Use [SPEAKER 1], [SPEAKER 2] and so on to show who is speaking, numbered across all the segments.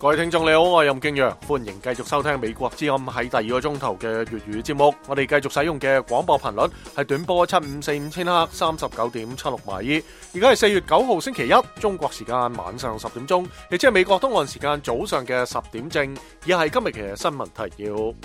[SPEAKER 1] 各位聽眾你好，我係任敬陽，歡迎繼續收聽美國之音喺第二個鐘頭嘅粵語節目。我哋繼續使用嘅廣播頻率係短波7545千赫39.76米。而家係4月9號星期一，中國時間晚上10點鐘，亦即係美國東岸時間早上嘅10點正。以下係今日嘅新聞提要。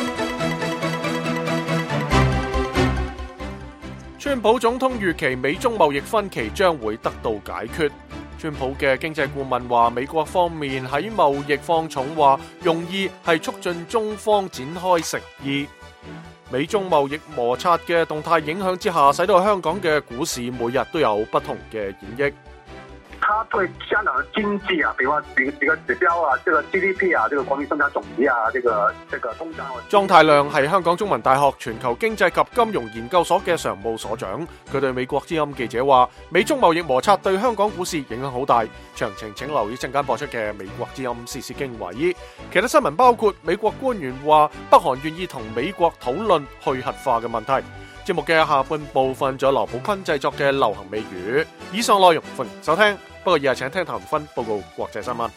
[SPEAKER 1] 川普總統預期美中貿易分歧將會得到解決。川普嘅經濟顧問話，美國方面喺貿易放重話，用意係促進中方展開誠意。美中貿易摩擦嘅動態影響之下，使到香港嘅股市每日都有不同嘅演繹。
[SPEAKER 2] 它對香港的經濟啊，比如話幾個指標啊，這個 GDP 啊，這個國民生產總值啊，這個通脹。
[SPEAKER 1] 莊太量係香港中文大學全球經濟及金融研究所嘅常務所長，佢對美國之音記者話：美中貿易摩擦對香港股市影響好大。詳情請留意陣間播出嘅美國之音時事經緯。其他新聞包括美國官員話北韓願意同美國討論去核化嘅問題。節目嘅下半部分仲有羅寶坤製作嘅流行美語。以上內容歡迎收聽。不過，以下請聽譚文芬報告國際新聞。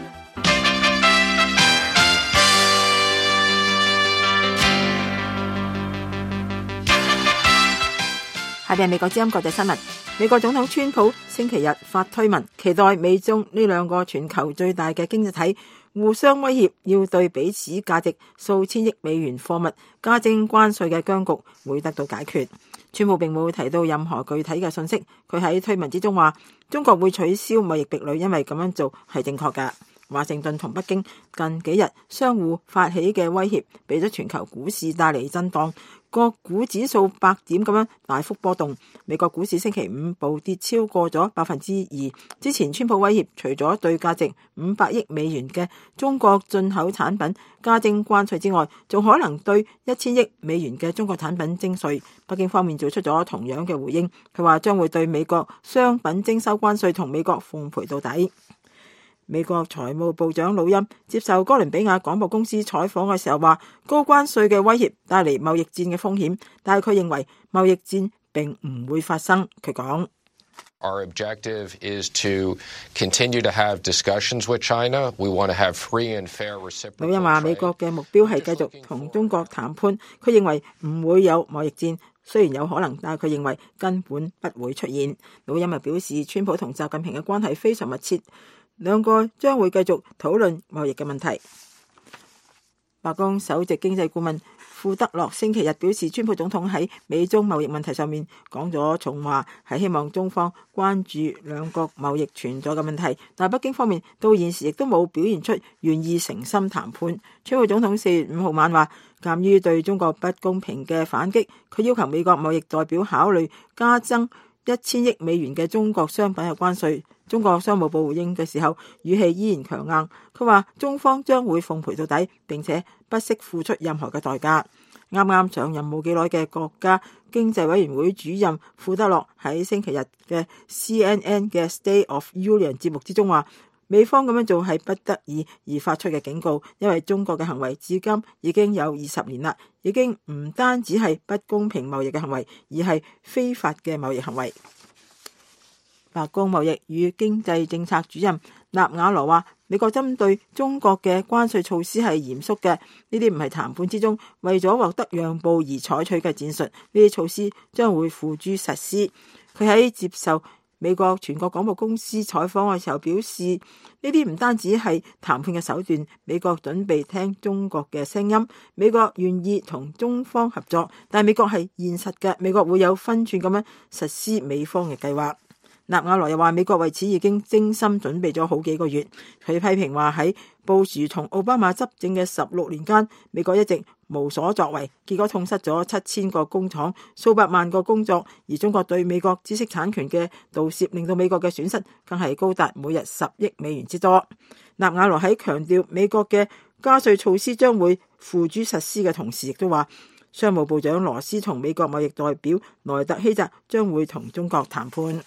[SPEAKER 3] 下邊係美國之音國際新聞。美國總統川普星期日發推文，期待美中呢兩個全球最大嘅經濟體互相威脅，要對彼此價值數千億美元貨物加徵關稅嘅僵局會得到解決。川普並冇提到任何具體嘅信息。佢喺推文之中話，中國會取消貿易壁壘，因為咁樣做係正確㗎。華盛頓同北京近幾日相互發起嘅威脅，俾咗全球股市帶嚟震盪，各股指數100點咁樣大幅波動。美國股市星期五暴跌超過咗2%。之前川普威脅，除咗對價值500億美元嘅中國進口產品加徵關稅之外，仲可能對1000億美元嘅中國產品徵稅。北京方面做出咗同樣嘅回應，佢話將會對美國商品徵收關稅，同美國奉陪到底。美國財務部長魯欽接受哥倫比亞廣播公司採訪嘅時候話，高關稅嘅威脅帶嚟貿易戰嘅風險，但係佢認為貿易戰並唔會發生。佢講
[SPEAKER 4] ：Our objective is to continue to have discussions with China. We want to have free and fair reciprocal trade. 魯欽話美國嘅目標係繼續同中國談判，佢認為唔會有貿易戰，雖然有可能，但係佢認為根本不會出現。魯欽又表示，川普同習近平嘅關係非常密切。兩個將會繼續討論貿易嘅問題。白宮首席經濟顧問庫德洛星期日表示，川普總統喺美中貿易問題上面講咗重話，係希望中方關注兩國貿易存在嘅問題，但北京方面到現時亦都冇表現出願意誠心談判。川普總統4月5號晚話，鑑於對中國不公平嘅反擊，佢要求美國貿易代表考慮加增1000億美元嘅中國商品嘅關稅。中國商務部回應嘅時候語氣依然強硬，佢話中方將會奉陪到底，並且不惜付出任何嘅代價。啱啱上任冇幾耐嘅國家經濟委員會主任庫德洛喺星期日嘅 CNN 嘅 State of Union 節目之中話，美方咁樣做係不得已而發出嘅警告，因為中國嘅行為至今已經有20年啦，已經唔單止係不公平貿易嘅行為，而係非法嘅貿易行為。白宮貿易與經濟政策主任納瓦羅話，美國針對中國嘅關稅措施係嚴肅嘅，呢啲唔係談判之中為咗獲得讓步而採取嘅戰術，呢啲措施將會付諸實施。佢喺接受美國全國廣播公司採訪嘅時候表示，呢啲唔單止係談判嘅手段，美國準備聽中國嘅聲音，美國願意同中方合作，但美國係現實嘅，美國會有分寸咁樣實施美方嘅計劃。納瓦羅又話，美國為此已經精心準備咗好幾個月。佢批評話，喺布殊同奧巴馬執政嘅16年間，美國一直無所作為，結果痛失咗7000個工廠、數百萬個工作，而中國對美國知識產權嘅盜竊令到美國嘅損失更係高達每日10億美元之多。納瓦羅喺強調美國嘅加稅措施將會付諸實施嘅同時，亦都話商務部長羅斯同美國貿易代表萊特希澤將會同中國談判。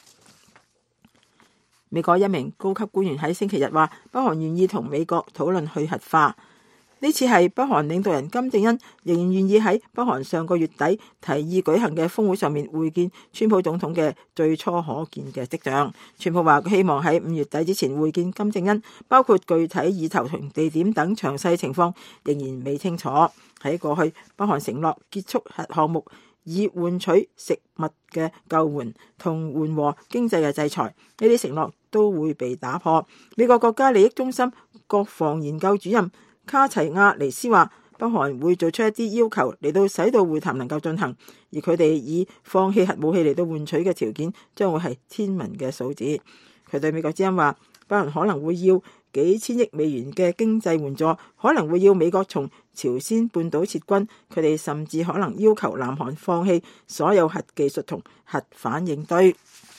[SPEAKER 4] 美國一名高級官員喺星期日話，北韓願意同美國討論去核化。
[SPEAKER 3] 呢次係北韓領導人金正恩仍然願意喺北韓上個月底提議舉行嘅峰會上面會見川普總統嘅最初可見嘅跡象。川普話佢希望喺5月底之前會見金正恩，包括具體意頭同地點等詳細情況仍然未清楚。喺過去，北韓承諾結束核項目，以換取食物嘅救援同緩和經濟嘅制裁，呢啲承諾都會被打破。美國國家利益中心國防研究主任卡齊亞尼斯話，北韓會做出一啲要求嚟到使到會談能夠進行，而佢哋以放棄核武器嚟到換取嘅條件將會係天文嘅數字。佢對美國之音話，北韓可能會要幾千億美元嘅經濟援助，可能會要美國從朝鮮半島撤軍，佢哋甚至可能要求南韓放棄所有核技術同核反應堆。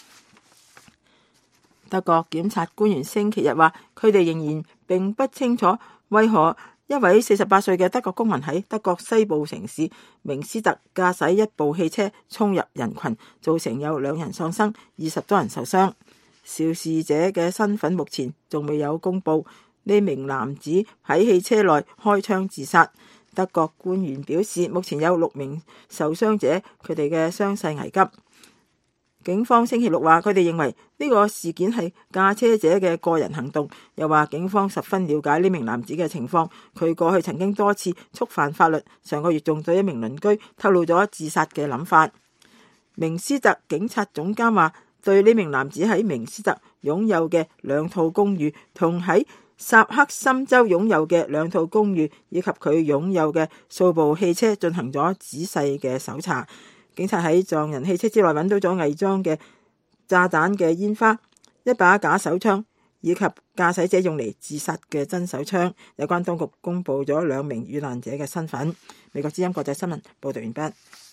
[SPEAKER 3] 德國檢察官員星期日話，佢哋仍然並不清楚為何一位48歲嘅德國公民喺德國西部城市明斯特駕駛一部汽車衝入人群，造成有2人喪生，20多人受傷。肇事者嘅身份目前仲未有公布。呢名男子喺汽車內開槍自殺。德國官員表示，目前有6名受傷者，佢哋嘅傷勢危急。警方星期六話，佢哋認為呢個事件係駕車者嘅個人行動，又話警方十分了解呢名男子嘅情況，佢過去曾經多次觸犯法律，上個月仲對一名鄰居透露咗自殺嘅諗法。明斯特警察總監話，對呢名男子喺明斯特擁有嘅2套公寓，同喺薩克森州擁有嘅2套公寓，以及佢擁有嘅數部汽車進行咗仔細嘅搜查。警察喺撞人汽車之內揾到咗偽裝嘅炸彈嘅煙花、一把假手槍，以及駕駛者用嚟自殺嘅真手槍。有關當局公布咗2名遇難者嘅身份。美國之音國際新聞報道完畢。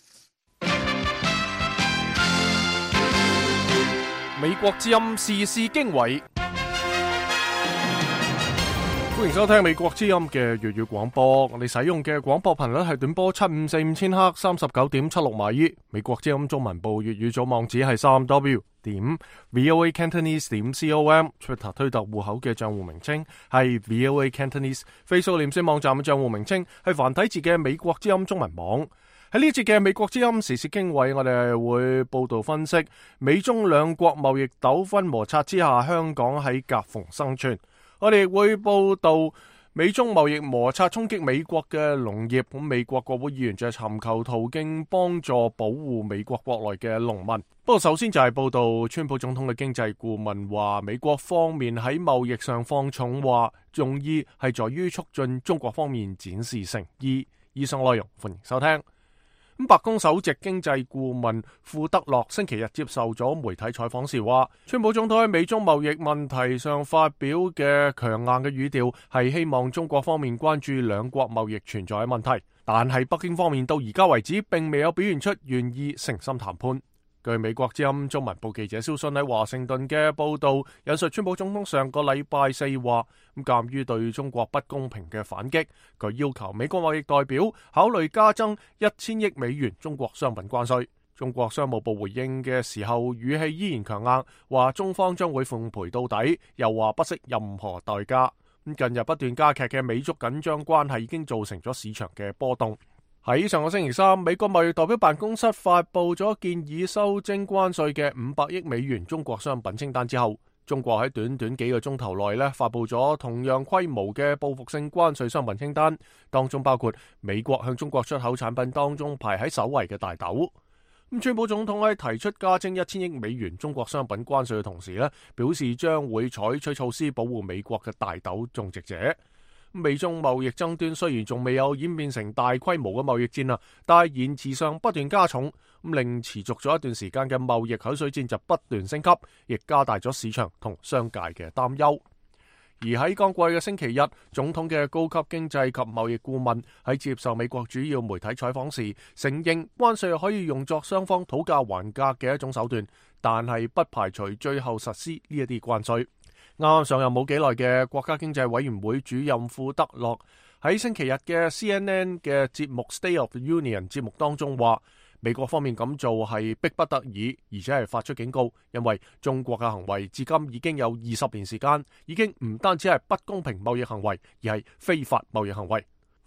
[SPEAKER 1] 美國之音時事經緯。歡迎收聽美國之音嘅粵語廣播，我哋使用嘅廣播頻率係短波7545000赫39.76米。美國之音中文部粵語組網址係3w.voacantonese.com，Twitter 推特戶口嘅賬戶名稱係 VOA Cantonese，Facebook 臉書網站嘅賬戶名稱係繁體字嘅美國之音中文網。喺呢節嘅美國之音時事經緯，我哋會報道分析美中兩國貿易糾紛摩擦之下，香港喺夾縫生存。我哋會報道美中貿易摩擦衝擊美國嘅農業，咁美國國會議員就尋求途徑幫助保護美國國內嘅農民。不過首先就係報道川普總統嘅經濟顧問話，美國方面喺貿易上放重話，用意係在於促進中國方面展示誠意。以上內容歡迎收聽。白宮首席經濟顧問庫德洛星期日接受咗媒體採訪時話，川普總統喺美中貿易問題上發表嘅強硬嘅語調係希望中國方面關注兩國貿易存在嘅問題，但係北京方面到而家為止並未有表現出願意誠心談判。據美國之音中文部記者蕭信喺華盛頓嘅報道引述川普總統上個禮拜四話，鑑於對中國不公平嘅反擊，佢要求美國貿易代表考慮加增1000億美元中國商品關稅。中國商務部回應嘅時候語氣依然強硬，話中方將會奉陪到底，又話不惜任何代價。近日不斷加劇嘅美中緊張關係已經造成咗市場嘅波動。喺上個星期三，美國貿易代表辦公室發布咗建議修徵關稅嘅500億美元中國商品清單之後，中國喺短短幾個鐘頭內發布咗同樣規模嘅報復性關稅商品清單，當中包括美國向中國出口產品當中排喺首位嘅大豆。川普總統喺提出加徵1000億美元中國商品關稅嘅同時表示將會採取措施保護美國嘅大豆種植者。美中貿易爭端雖然仲未有演變成大規模嘅貿易戰，但係言辭上不斷加重，令持續咗一段時間嘅貿易口水戰就不斷升級，亦加大咗市場同商界嘅擔憂。而喺剛過去嘅星期日，總統嘅高級經濟及貿易顧問喺接受美國主要媒體採訪時，承認關稅可以用作雙方討價還價嘅一種手段，但係不排除最後實施呢一啲關稅。啱啱上任冇幾耐嘅國家經濟委員會主任庫德洛喺星期日嘅 CNN 嘅節目 State of the Union 節目當中話，美國方面咁做係迫不得已，而且係發出警告，因為中國嘅行為至今已經有20年時間，已經唔單止係不公平貿易行為，而係非法貿易行為。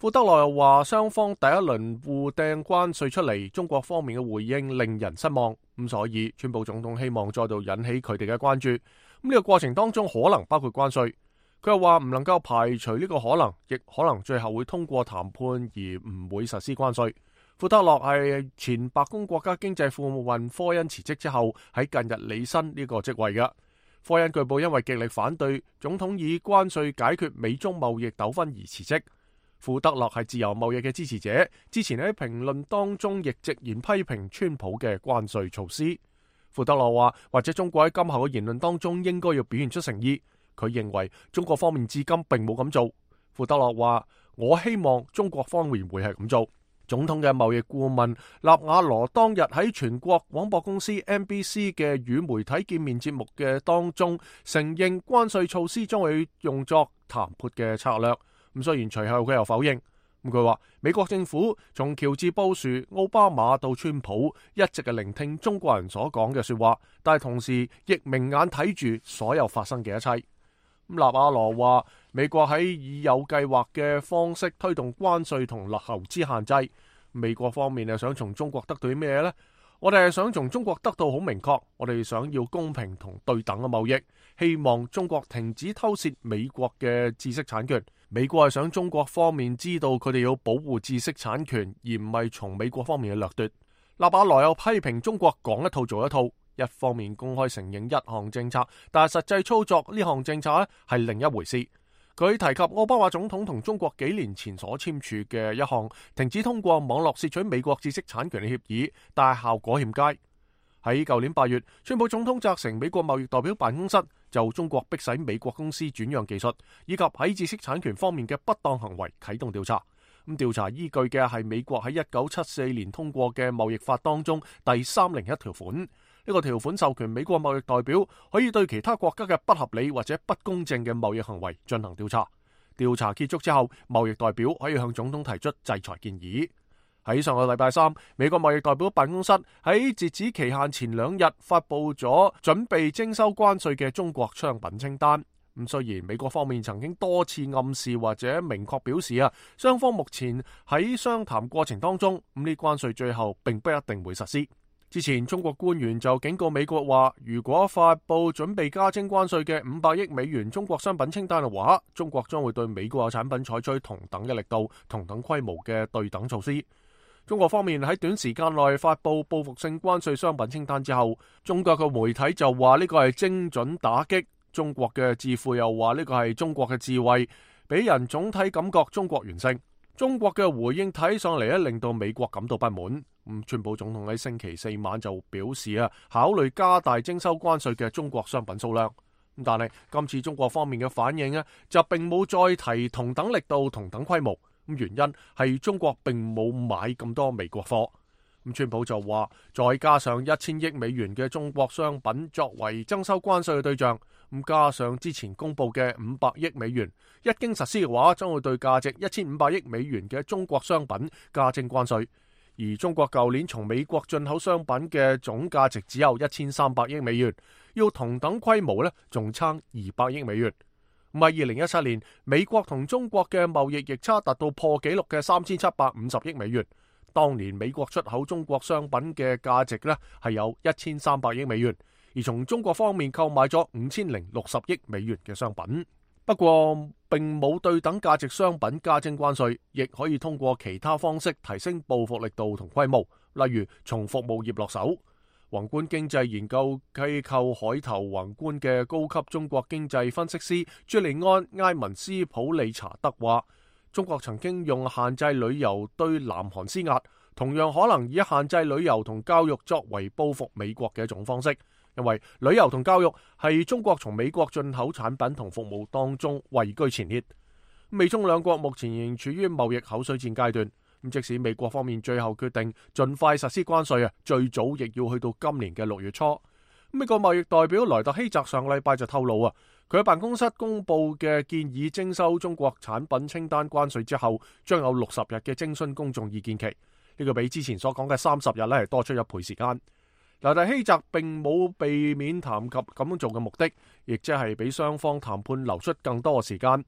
[SPEAKER 1] 庫德洛又話，雙方第一輪互掟關稅出嚟，中國方面嘅回應令人失望，咁所以川普總統希望再度引起佢哋嘅關注。呢個過程當中可能包括關稅。佢又話唔能夠排除呢個可能，亦可能最後會通過談判而唔會實施關稅。庫德洛係前白宮國家經濟顧問科恩辭職之後喺近日履新呢個職位嘅。科恩據報因為極力反對總統以關稅解決美中貿易糾紛而辭職。庫德洛係自由貿易嘅支持者，之前喺評論當中亦直言批評川普嘅關稅措施。庫德洛話，或者中國喺今後嘅言論當中應該要表現出誠意。佢認為中國方面至今並冇咁做。庫德洛話，我希望中國方面會係咁做。總統嘅貿易顧問納瓦羅當日喺全國廣播公司 NBC 嘅與媒體見面節目嘅當中承認關稅措施將會用作談判嘅策略。咁雖然隨後佢又否認。咁佢話美國政府從喬治布殊、奧巴馬到川普一直係聆聽中國人所講嘅說話，但係同時亦明眼睇住所有發生嘅一切。納瓦羅話美國喺以有計劃嘅方式推動關稅同投資限制。美國方面係想從中國得到啲咩呢？我哋係想從中國得到好明確，我哋想要公平同對等嘅貿易，希望中國停止偷竊美國嘅知識產權。美國係想中國方面知道佢哋要保護知識產權，而唔係從美國方面嘅掠奪。納瓦羅又批評中國講一套做一套，一方面公開承認一項政策，但係實際操作呢項政策係另一回事。佢提及奧巴馬總統同中國幾年前所簽署嘅一項停止通過網絡竊取美國知識產權嘅協議，但係效果欠佳。喺舊年8月，川普總統責成美國貿易代表辦公室就中國迫使美國公司轉讓技術，以及喺知識產權方面嘅不當行為啟動調查。咁調查依據嘅係美國喺1974年通過嘅貿易法當中第301條款。呢個條款授權美國貿易代表可以對其他國家嘅不合理或者不公正嘅貿易行為進行調查。調查結束之後，貿易代表可以向總統提出制裁建議。喺上個禮拜3，美國貿易代表辦公室喺截止期限前2日發佈咗準備徵收關稅嘅中國商品清單。咁雖然美國方面曾經多次暗示或者明確表示雙方目前喺商談過程當中，咁呢關稅最後並不一定會實施。之前中國官員就警告美國話，如果發佈準備加徵關稅嘅500億美元中國商品清單嘅話，中國將會對美國嘅產品採取同等嘅力度、同等規模嘅對等措施。中國方面喺短時間內發佈報復性關稅商品清單之後，中國嘅媒體就話呢個係精準打擊，中國嘅智庫又話呢個係中國嘅智慧，俾人總體感覺中國完勝。中國嘅回應睇上嚟令到美國感到不滿。川普總統喺星期4晚就表示考慮加大徵收關稅嘅中國商品數量。但係今次中國方面嘅反應就並冇再提同等力度、同等規模。原因係中國並冇買咁多美國貨。川普就話，再加上1000億美元嘅中國商品作為徵收關稅嘅對象，加上之前公布嘅500億美元，一經實施嘅話，將會對價值1500億美元嘅中國商品加徵關稅。而中國舊年從美國進口商品嘅總價值只有1300億美元，要同等規模仲差200億美元。唔係2017年，美國同中國嘅貿易逆差達到破紀錄嘅3750億美元。當年美國出口中國商品嘅價值係有1300億美元，而從中國方面購買咗5060億美元嘅商品。不過並冇對等價值商品加徵關稅，亦可以通過其他方式提升報復力度同規模，例如從服務業落手。宏觀經濟研究機構海投宏觀嘅高級中國經濟分析師朱利安埃文斯普利查德話，中國曾經用限制旅遊對南韓施壓，同樣可能以限制旅遊同教育作為報復美國嘅一種方式，因為旅遊同教育係中國從美國進口產品同服務當中位居前列。美中兩國目前仍處於貿易口水戰階段。即使美國方面最後決定盡快實施關稅最早亦要去到今年嘅6月初。美國貿易代表萊特希澤上禮拜就透露佢喺辦公室公布嘅建議徵收中國產品清單關稅之後，將有60日嘅徵詢公眾意見期。呢個比之前所講嘅30日係多出1倍時間。萊特希澤並冇避免談及咁樣做嘅目的，亦即係俾雙方談判留出更多嘅時間。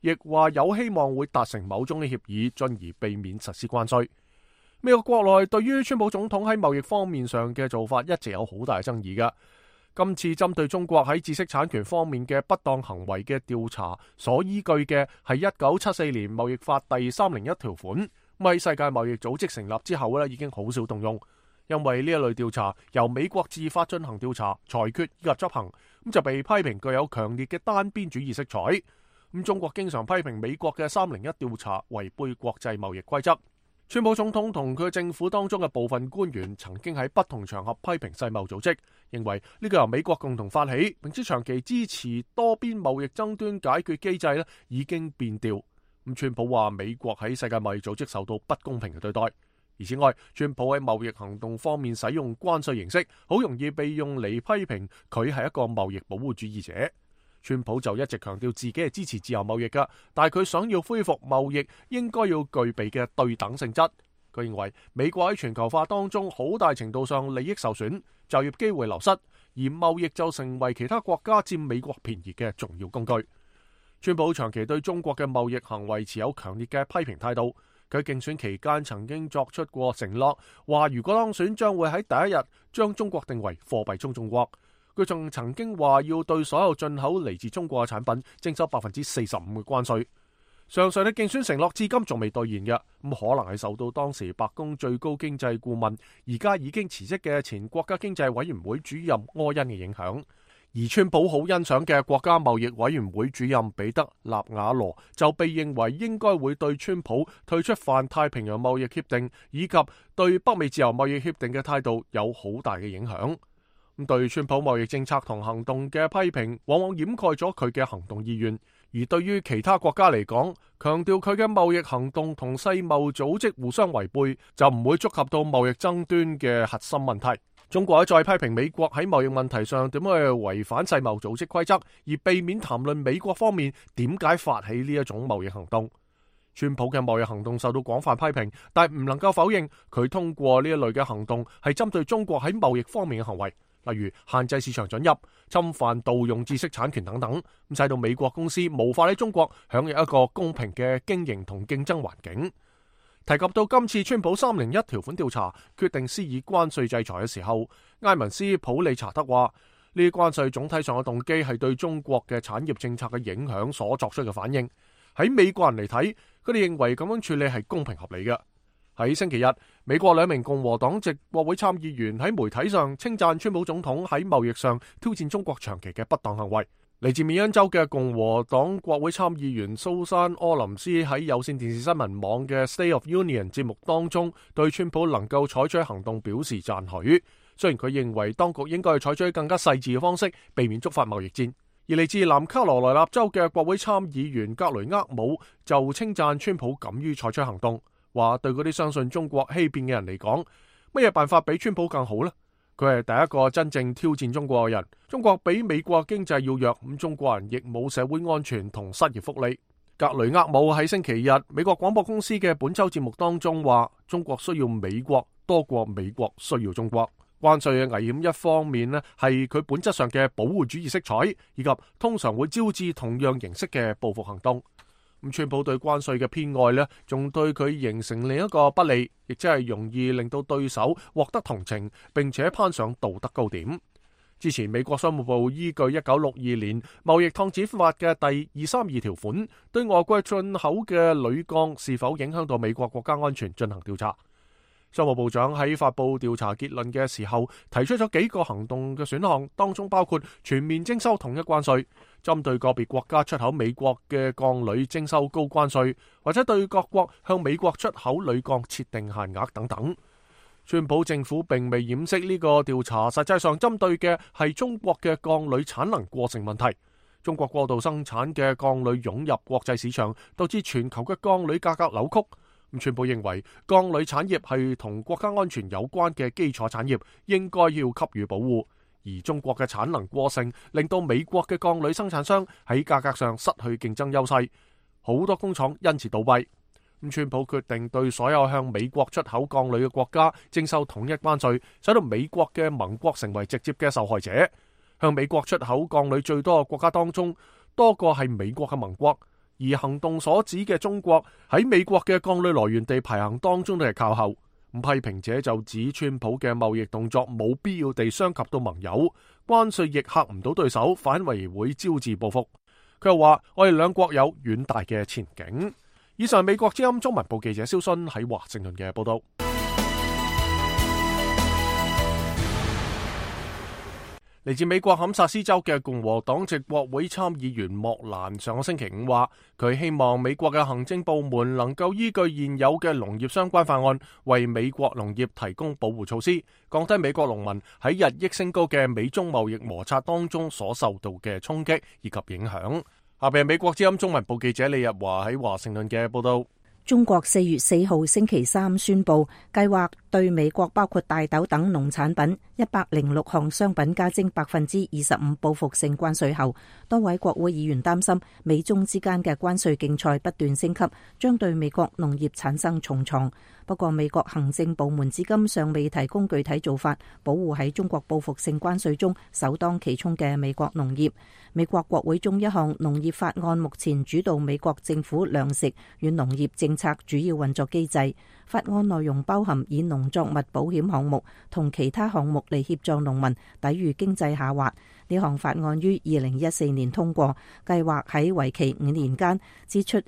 [SPEAKER 1] 亦話有希望會達成某種嘅協議，進而避免實施關稅。美國國內對於川普總統喺貿易方面上嘅做法一直有好大爭議㗎。今次針對中國喺知識產權方面嘅不當行為嘅調查，所依據嘅係1974年貿易法第301條款。喺世界貿易組織成立之後咧，已經好少動用，因為呢一類調查由美國自發進行調查、裁決以及執行，咁就被批評具有強烈嘅單邊主義色彩。咁中國經常批評美國嘅301調查違背國際貿易規則。川普總統同佢政府當中嘅部分官員曾經喺不同場合批評世貿組織，認為呢個由美國共同發起，並且長期支持多邊貿易爭端解決機制已經變調。咁川普話美國喺世界貿易組織受到不公平嘅對待，而此外，川普喺貿易行動方面使用關稅形式，好容易被用嚟批評佢係一個貿易保護主義者。川普就一直強調自己係支持自由貿易㗎，但係佢想要恢復貿易應該要具備嘅對等性質。佢認為美國喺全球化當中好大程度上利益受損，就業機會流失，而貿易就成為其他國家佔美國便宜嘅重要工具。川普長期對中國嘅貿易行為持有強烈嘅批評態度。佢競選期間曾經作出過承諾，話如果當選將會喺第一日將中國定為貨幣中國。佢仲曾經話要對所有進口嚟自中國嘅產品徵收45%嘅關稅。上述嘅競選承諾至今仲未兌現嘅，咁可能係受到當時白宮最高經濟顧問而家已經辭職嘅前國家經濟委員會主任柯恩嘅影響。而川普好欣賞嘅國家貿易委員會主任彼得納瓦羅就被認為應該會對川普退出泛太平洋貿易協定以及對北美自由貿易協定嘅態度有好大嘅影響。咁對川普貿易政策同行動嘅批評，往往掩蓋咗佢嘅行動意願。而對於其他國家嚟講，強調佢嘅貿易行動同世貿組織互相違背，就唔會觸及到貿易爭端嘅核心問題。中國再批評美國喺貿易問題上點樣去違反世貿組織規則，而避免談論美國方面點解發起呢一種貿易行動。川普嘅貿易行動受到廣泛批評，但唔能夠否認佢通過呢一類嘅行動係針對中國喺貿易方面嘅行為。例如限制市場准入、侵犯盜用知識產權等等，咁使到美國公司無法喺中國享有一個公平嘅經營同競爭環境。提及到今次川普301條款調查決定施以關稅制裁嘅時候，埃文斯普利查德話：呢啲關稅總體上嘅動機係對中國嘅產業政策嘅影響所作出嘅反應。喺美國人嚟睇，佢哋認為咁樣處理係公平合理嘅。喺星期日，美國2名共和黨籍國會參議員喺媒體上稱讚川普總統喺貿易上挑戰中國長期嘅不當行為。嚟自緬因州嘅共和黨國會參議員蘇珊柯林斯喺有線電視新聞網嘅 State of Union 節目當中，對川普能夠採取行動表示讚許。雖然佢認為當局應該採取更加細緻嘅方式，避免觸發貿易戰。而嚟自南卡羅來納州嘅國會參議員格雷厄姆就稱讚川普敢於採取行動。話對嗰啲相信中國欺騙嘅人嚟講，乜嘢辦法比川普更好呢？佢係第一個真正挑戰中國嘅人。中國比美國經濟要弱，咁中國人亦冇社會安全同失業福利。格雷厄姆喺星期日美國廣播公司嘅本周節目當中話，中國需要美國多過美國需要中國。關稅嘅危險一方面呢，係佢本質上嘅保護主義色彩，以及通常會招致同樣形式嘅報復行動。咁川普對關稅嘅偏愛呢，仲對佢形成另一個不利，亦即係容易令到對手獲得同情，並且攀上道德高點。之前美國商務部依據1962年貿易燙子法嘅第232條款，對外國進口嘅鋁鋼是否影響到美國國家安全進行調查。商務部長喺發佈調查結論嘅時候，提出咗幾個行動嘅選項，當中包括全面徵收統一關稅，針對個別國家出口美國嘅鋼鋁徵收高關稅，或者對各國向美國出口鋁鋼設定限額等等。川普政府並未掩飾呢個調查，實際上針對嘅係中國嘅鋼鋁產能過剩問題。中國過度生產嘅鋼鋁湧入國際市場，導致全球嘅鋼鋁價格扭曲。川普認為鋼鋁產業係同國家安全有關嘅基礎產業，應該要給予保護。而中國嘅產能過剩，令到美國嘅鋼鋁生產商喺價格上失去競爭優勢，好多工廠因此倒閉。川普決定對所有向美國出口鋼鋁嘅國家徵收統一關稅，使到美國嘅盟國成為直接嘅受害者。向美國出口鋼鋁最多嘅國家當中，多個係美國嘅盟國。而而行動所指嘅中國喺美國嘅鋼鋁來源地排行當中都係靠後。批評者就指川普嘅貿易動作冇必要地傷及到盟友，關稅亦嚇唔到對手，反為會招致報復。佢又話：我哋兩國有遠大嘅前景。以上美國之音中文部記者蕭勳喺華盛頓嘅報道。嚟自美國堪薩斯州嘅共和黨籍國會參議員莫蘭上個星期五話，佢希望美國嘅行政部門能夠依據現有嘅農業相關法案，為美國農業提供保護措施，降低美國農民喺日益升高嘅美中貿易摩擦當中所受到嘅衝擊以及影響。下邊係美國之音中文部記者李日華喺華盛頓嘅報道。
[SPEAKER 5] 中國4月4號星期三宣布，計劃對美國包括大豆等農產品106項商品加徵25%報復性關稅後，多位國會議員擔心美中之間嘅關稅競賽不斷升級，將對美國農業產生重創。不過美國行政部門至今尚未提供具體做法，保護喺中國報復性關稅中首當其衝嘅美國農業。美國國會中一項農業法案目前主導美國政府糧食與農業政策主要運作機制。法案內容包含以農作物保險項目同其他項目嚟協助農民抵禦經濟下滑。呢項法案於2014年通過，計劃喺為期5年間支出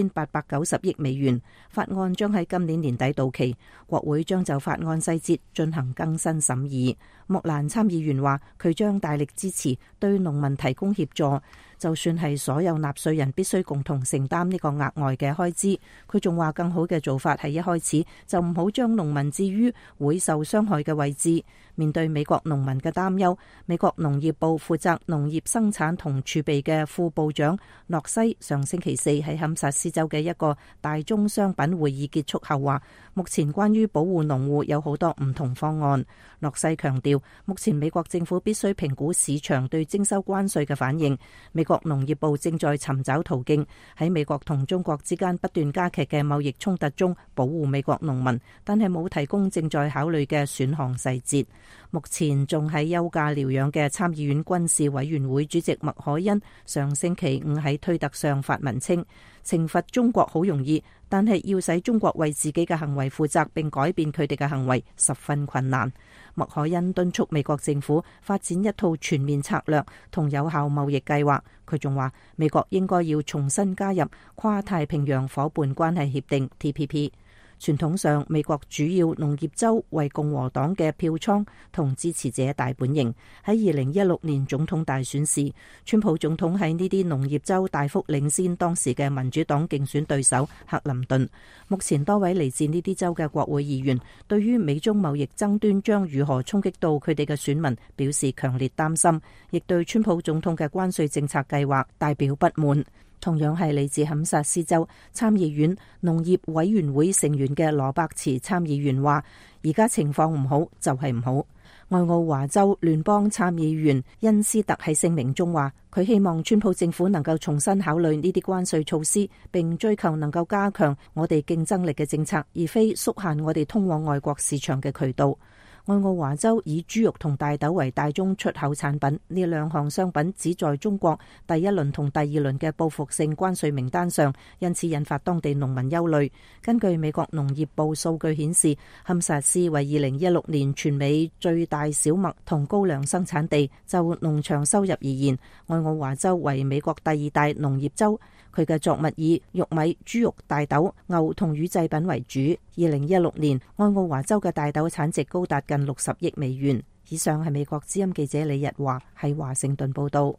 [SPEAKER 5] 4890億美元。法案將喺今年年底到期，國會將就法案細節進行更新審議。莫蘭參議員話，佢將大力支持對農民提供協助，就算係所有納稅人必須共同承擔呢個額外嘅開支。佢仲話，更好嘅做法係一開始就唔好將農民置於會受傷害嘅位置。面對美國農民嘅擔憂，美國農業部負責農業生產同儲備嘅副部長諾西上星期四喺堪薩斯州嘅一個大宗商品會議結束後話，目前關於保護農戶有好多唔同方案。諾西強調，目前美國政府必須評估市場對徵收關稅嘅反應。美國農業部正在尋找途徑，喺美國同中國之間不斷加劇嘅貿易衝突中保護美國農民，但係冇提供正在考慮嘅選項細節。目前仲喺休假療養嘅參議院軍事委員會主席麥凱恩上星期五喺推特上發文稱，懲罰中國好容易，但係要使中國為自己嘅行為負責並改變佢哋嘅行為十分困難。麥凱恩敦促美國政府發展一套全面策略同有效貿易計劃。佢仲話，美國應該要重新加入跨太平洋夥伴關係協定 TPP。傳統上，美國主要農業州為共和黨嘅票倉同支持者大本營。喺2016年總統大選時，川普總統喺呢啲農業州大幅領先當時嘅民主黨競選對手克林頓。目前多位嚟自呢啲州嘅國會議員對於美中貿易爭端將如何衝擊到佢哋嘅選民表示強烈擔心，亦對川普總統嘅關稅政策計劃大表不滿。同樣係嚟自堪薩斯州參議院農業委員會成員嘅羅伯茨參議員話，而家情況唔好就係唔好。愛奧華州聯邦參議員恩斯特喺聲明中話，佢希望川普政府能夠重新考慮呢啲關稅措施，並追求能夠加強我哋競爭力嘅政策，而非縮限我哋通往外國市場嘅渠道。愛奧華州以豬肉同大豆為大宗出口產品，呢兩項商品只在中國第一輪同第二輪嘅報復性關稅名單上，因此引發當地農民憂慮。根據美國農業部數據顯示，堪薩斯為2016年全美最大小麥同高粱生產地，就農場收入而言，愛奧華州為美國第二大農業州。佢嘅作物以玉米、豬肉、大豆、牛同乳製品為主。2016年，愛奧華州嘅大豆產值高達近60億美元。以上係美國之音記者李日華喺華盛頓報道。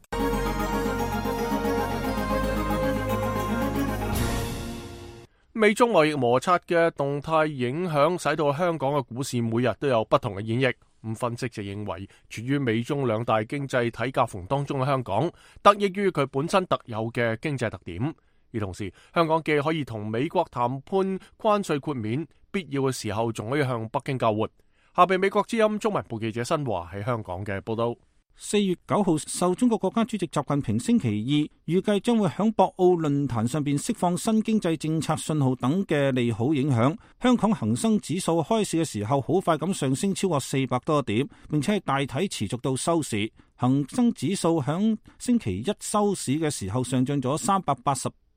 [SPEAKER 1] 美中貿易摩擦嘅動態影響，使到香港嘅股市每日都有不同嘅演繹。咁分析就認為，處於美中兩大經濟體夾縫當中嘅香港，得益於佢本身特有嘅經濟特點。而同時，香港既可以同美國談判關稅豁免，必要嘅時候仲可以向北京交活。下邊美國之音中文部記者新華喺香港嘅報道。
[SPEAKER 6] 4月9號，受中國國家主席習近平星期二預計將會響博鰲論壇上邊釋放新經濟政策信號等嘅利好影響，香港恒生指數開市嘅時候好快咁上升超過400多點，並且係大體持續到收市。恒生指數響星期一收市嘅時候上漲咗388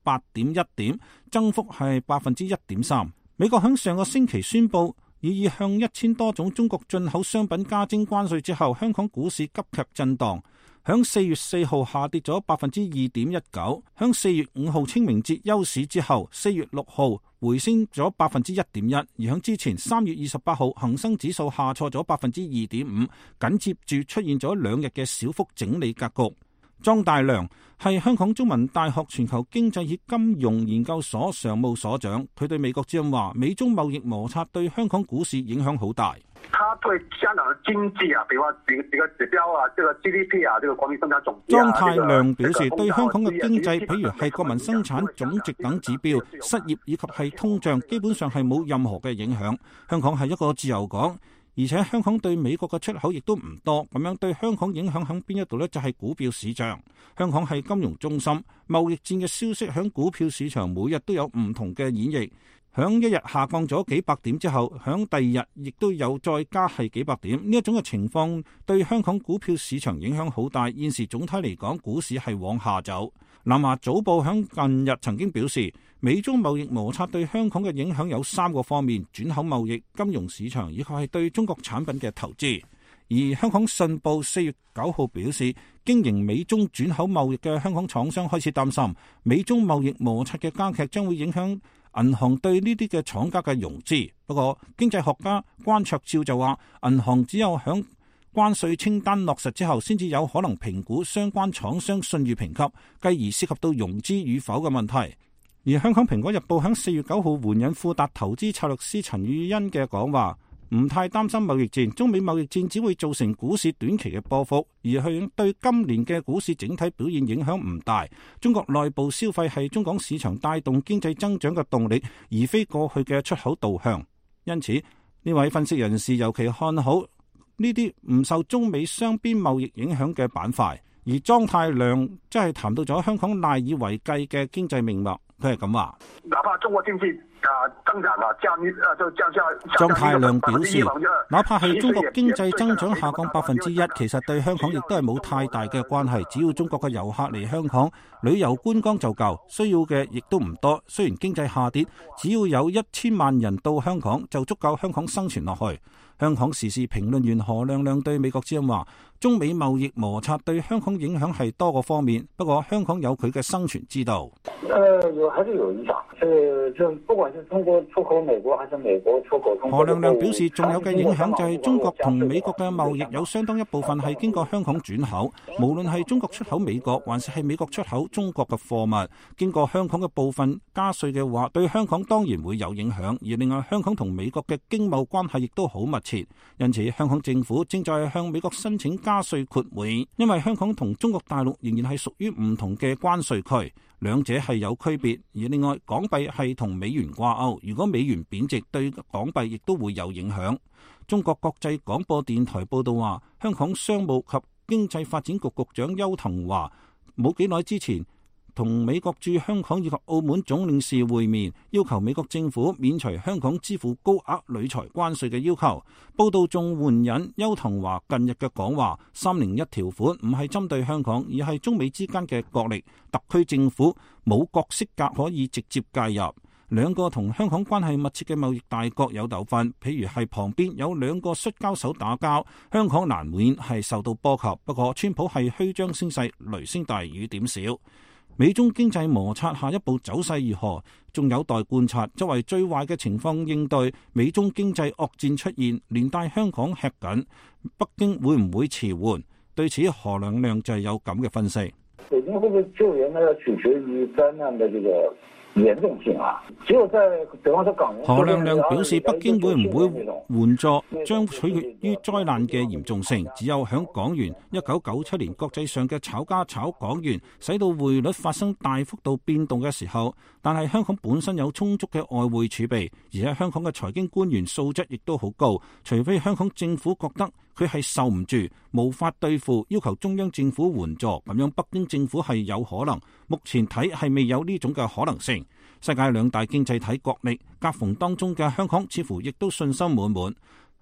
[SPEAKER 6] 8.1點，增幅係1.3%。美國響上個星期宣布，已向1000多種中國進口商品加徵關稅之後，香港股市急劇震盪，響4月4號下跌咗2.19%，響4月5號清明節休市之後，4月6號回升咗1.1%，而響之前3月28號恒生指數下挫咗2.5%，緊接住出現咗2日嘅小幅整理格局。莊大良係香港中文大學全球經濟與金融研究所常務所長，佢對美國之音話：美中貿易摩擦對香港股市影響好大。
[SPEAKER 2] 它對香港的經濟啊，比如話幾個指標啊，這個 GDP 啊，這個國民生產總值。
[SPEAKER 6] 莊太量表示，對香港嘅經濟，譬如係國民生產總值等指標、失業以及係通脹，基本上係冇任何嘅影響。香港係一個自由港。而且香港對美國嘅出口亦都唔多，咁樣對香港影響喺邊一度呢？就係股票市場。香港係金融中心，貿易戰嘅消息喺股票市場每日都有唔同嘅演繹。響一日下降咗幾百點之後，響第二日亦都有再加係幾百點。呢一種嘅情況對香港股票市場影響好大。現時總體嚟講，股市係往下走。南華早報響近日曾經表示，美中貿易摩擦對香港嘅影響有3個方面：轉口貿易、金融市場以及係對中國產品嘅投資。而香港信報4月9號表示，經營美中轉口貿易嘅香港廠商開始擔心，美中貿易摩擦嘅加劇將會影響銀行對呢啲嘅廠家嘅融資。不過，經濟學家關焯照就話，銀行只有響關稅清單落實之後，先至有可能評估相關廠商信譽評級，繼而涉及到融資與否嘅問題。而香港蘋果日報喺4月9號援引富達投資策略師陳宇欣嘅講話，唔太擔心貿易戰，中美貿易戰只會造成股市短期嘅波幅，而係對今年嘅股市整體表現影響唔大。中國內部消費係中港市場帶動經濟增長嘅動力，而非過去嘅出口導向。因此，呢位分析人士尤其看好呢啲唔受中美雙邊貿易影響嘅板塊。而莊太量即係談到咗香港賴以為繼嘅經濟命脈，佢係咁話：
[SPEAKER 2] 哪怕中國經濟增長啊降下，
[SPEAKER 6] 莊太量表示，哪怕係中國經濟增長下降1%，其實對香港亦都係冇太大嘅關係。只要中國嘅遊客嚟香港旅遊觀光就夠，需要嘅亦都唔多。雖然經濟下跌，只要有1000萬人到香港就足夠香港生存落去。香港時事評論員何亮亮對美國之音話：中美貿易摩擦對香港影響係多個方面，不過香港有佢嘅生存之道。
[SPEAKER 7] 還是有影響。就不管是中國出口美國，還是美國出口中國。
[SPEAKER 6] 何亮亮表示，仲有嘅影響就係中國同美國嘅貿易有相當一部分係經過香港轉口，無論係中國出口美國，還是係美國出口中國嘅貨物，經過香港嘅部分加稅嘅話，對香港當然會有影響。而另外，香港同美國嘅經貿關係亦都好密切，因此香港政府正在向美國申請加稅豁免，因為香港同中國大陸仍然係屬於唔同嘅關稅區。兩者係有區別，而另外港幣係同美元掛鈎，如果美元貶值，對港幣亦都會有影響。中國國際廣播電台報道話，香港商務及經濟發展局局長邱騰華冇幾耐之前同美國駐香港以及澳門總領事會面，要求美國政府免除香港支付高額旅財關稅嘅要求。報道仲援引邱騰華近日嘅講話，301條款唔係針對香港，而係中美之間嘅角力，特區政府冇角色格可以直接介入。兩個同香港關係密切嘅貿易大國有糾紛，譬如係旁邊有兩個摔跤手打交，香港難免係受到波及。不過川普係虛張聲勢，雷聲大雨點小。美中經濟摩擦下一步走勢如何，仲有待觀察。作為最壞嘅情況應對，美中經濟惡戰出現，連帶香港吃緊，北京會唔會遲緩？對此，何亮亮就係有咁嘅分析。
[SPEAKER 7] 北京會唔會救援呢？要取決於災難的這個嚴重性啊！只有在比方說港元。
[SPEAKER 6] 何亮亮表示，北京會唔會援助將取決於災難嘅嚴重性。只有響港元1997年國際上嘅炒家炒港元，使到匯率發生大幅度變動嘅時候，但係香港本身有充足嘅外匯儲備，而且香港嘅財經官員素質亦都好高。除非香港政府覺得佢係受唔住，無法對付，要求中央政府援助，咁樣北京政府係有可能。目前睇係未有呢種嘅可能性。世界兩大經濟體角力夾縫當中嘅香港似乎亦都信心滿滿。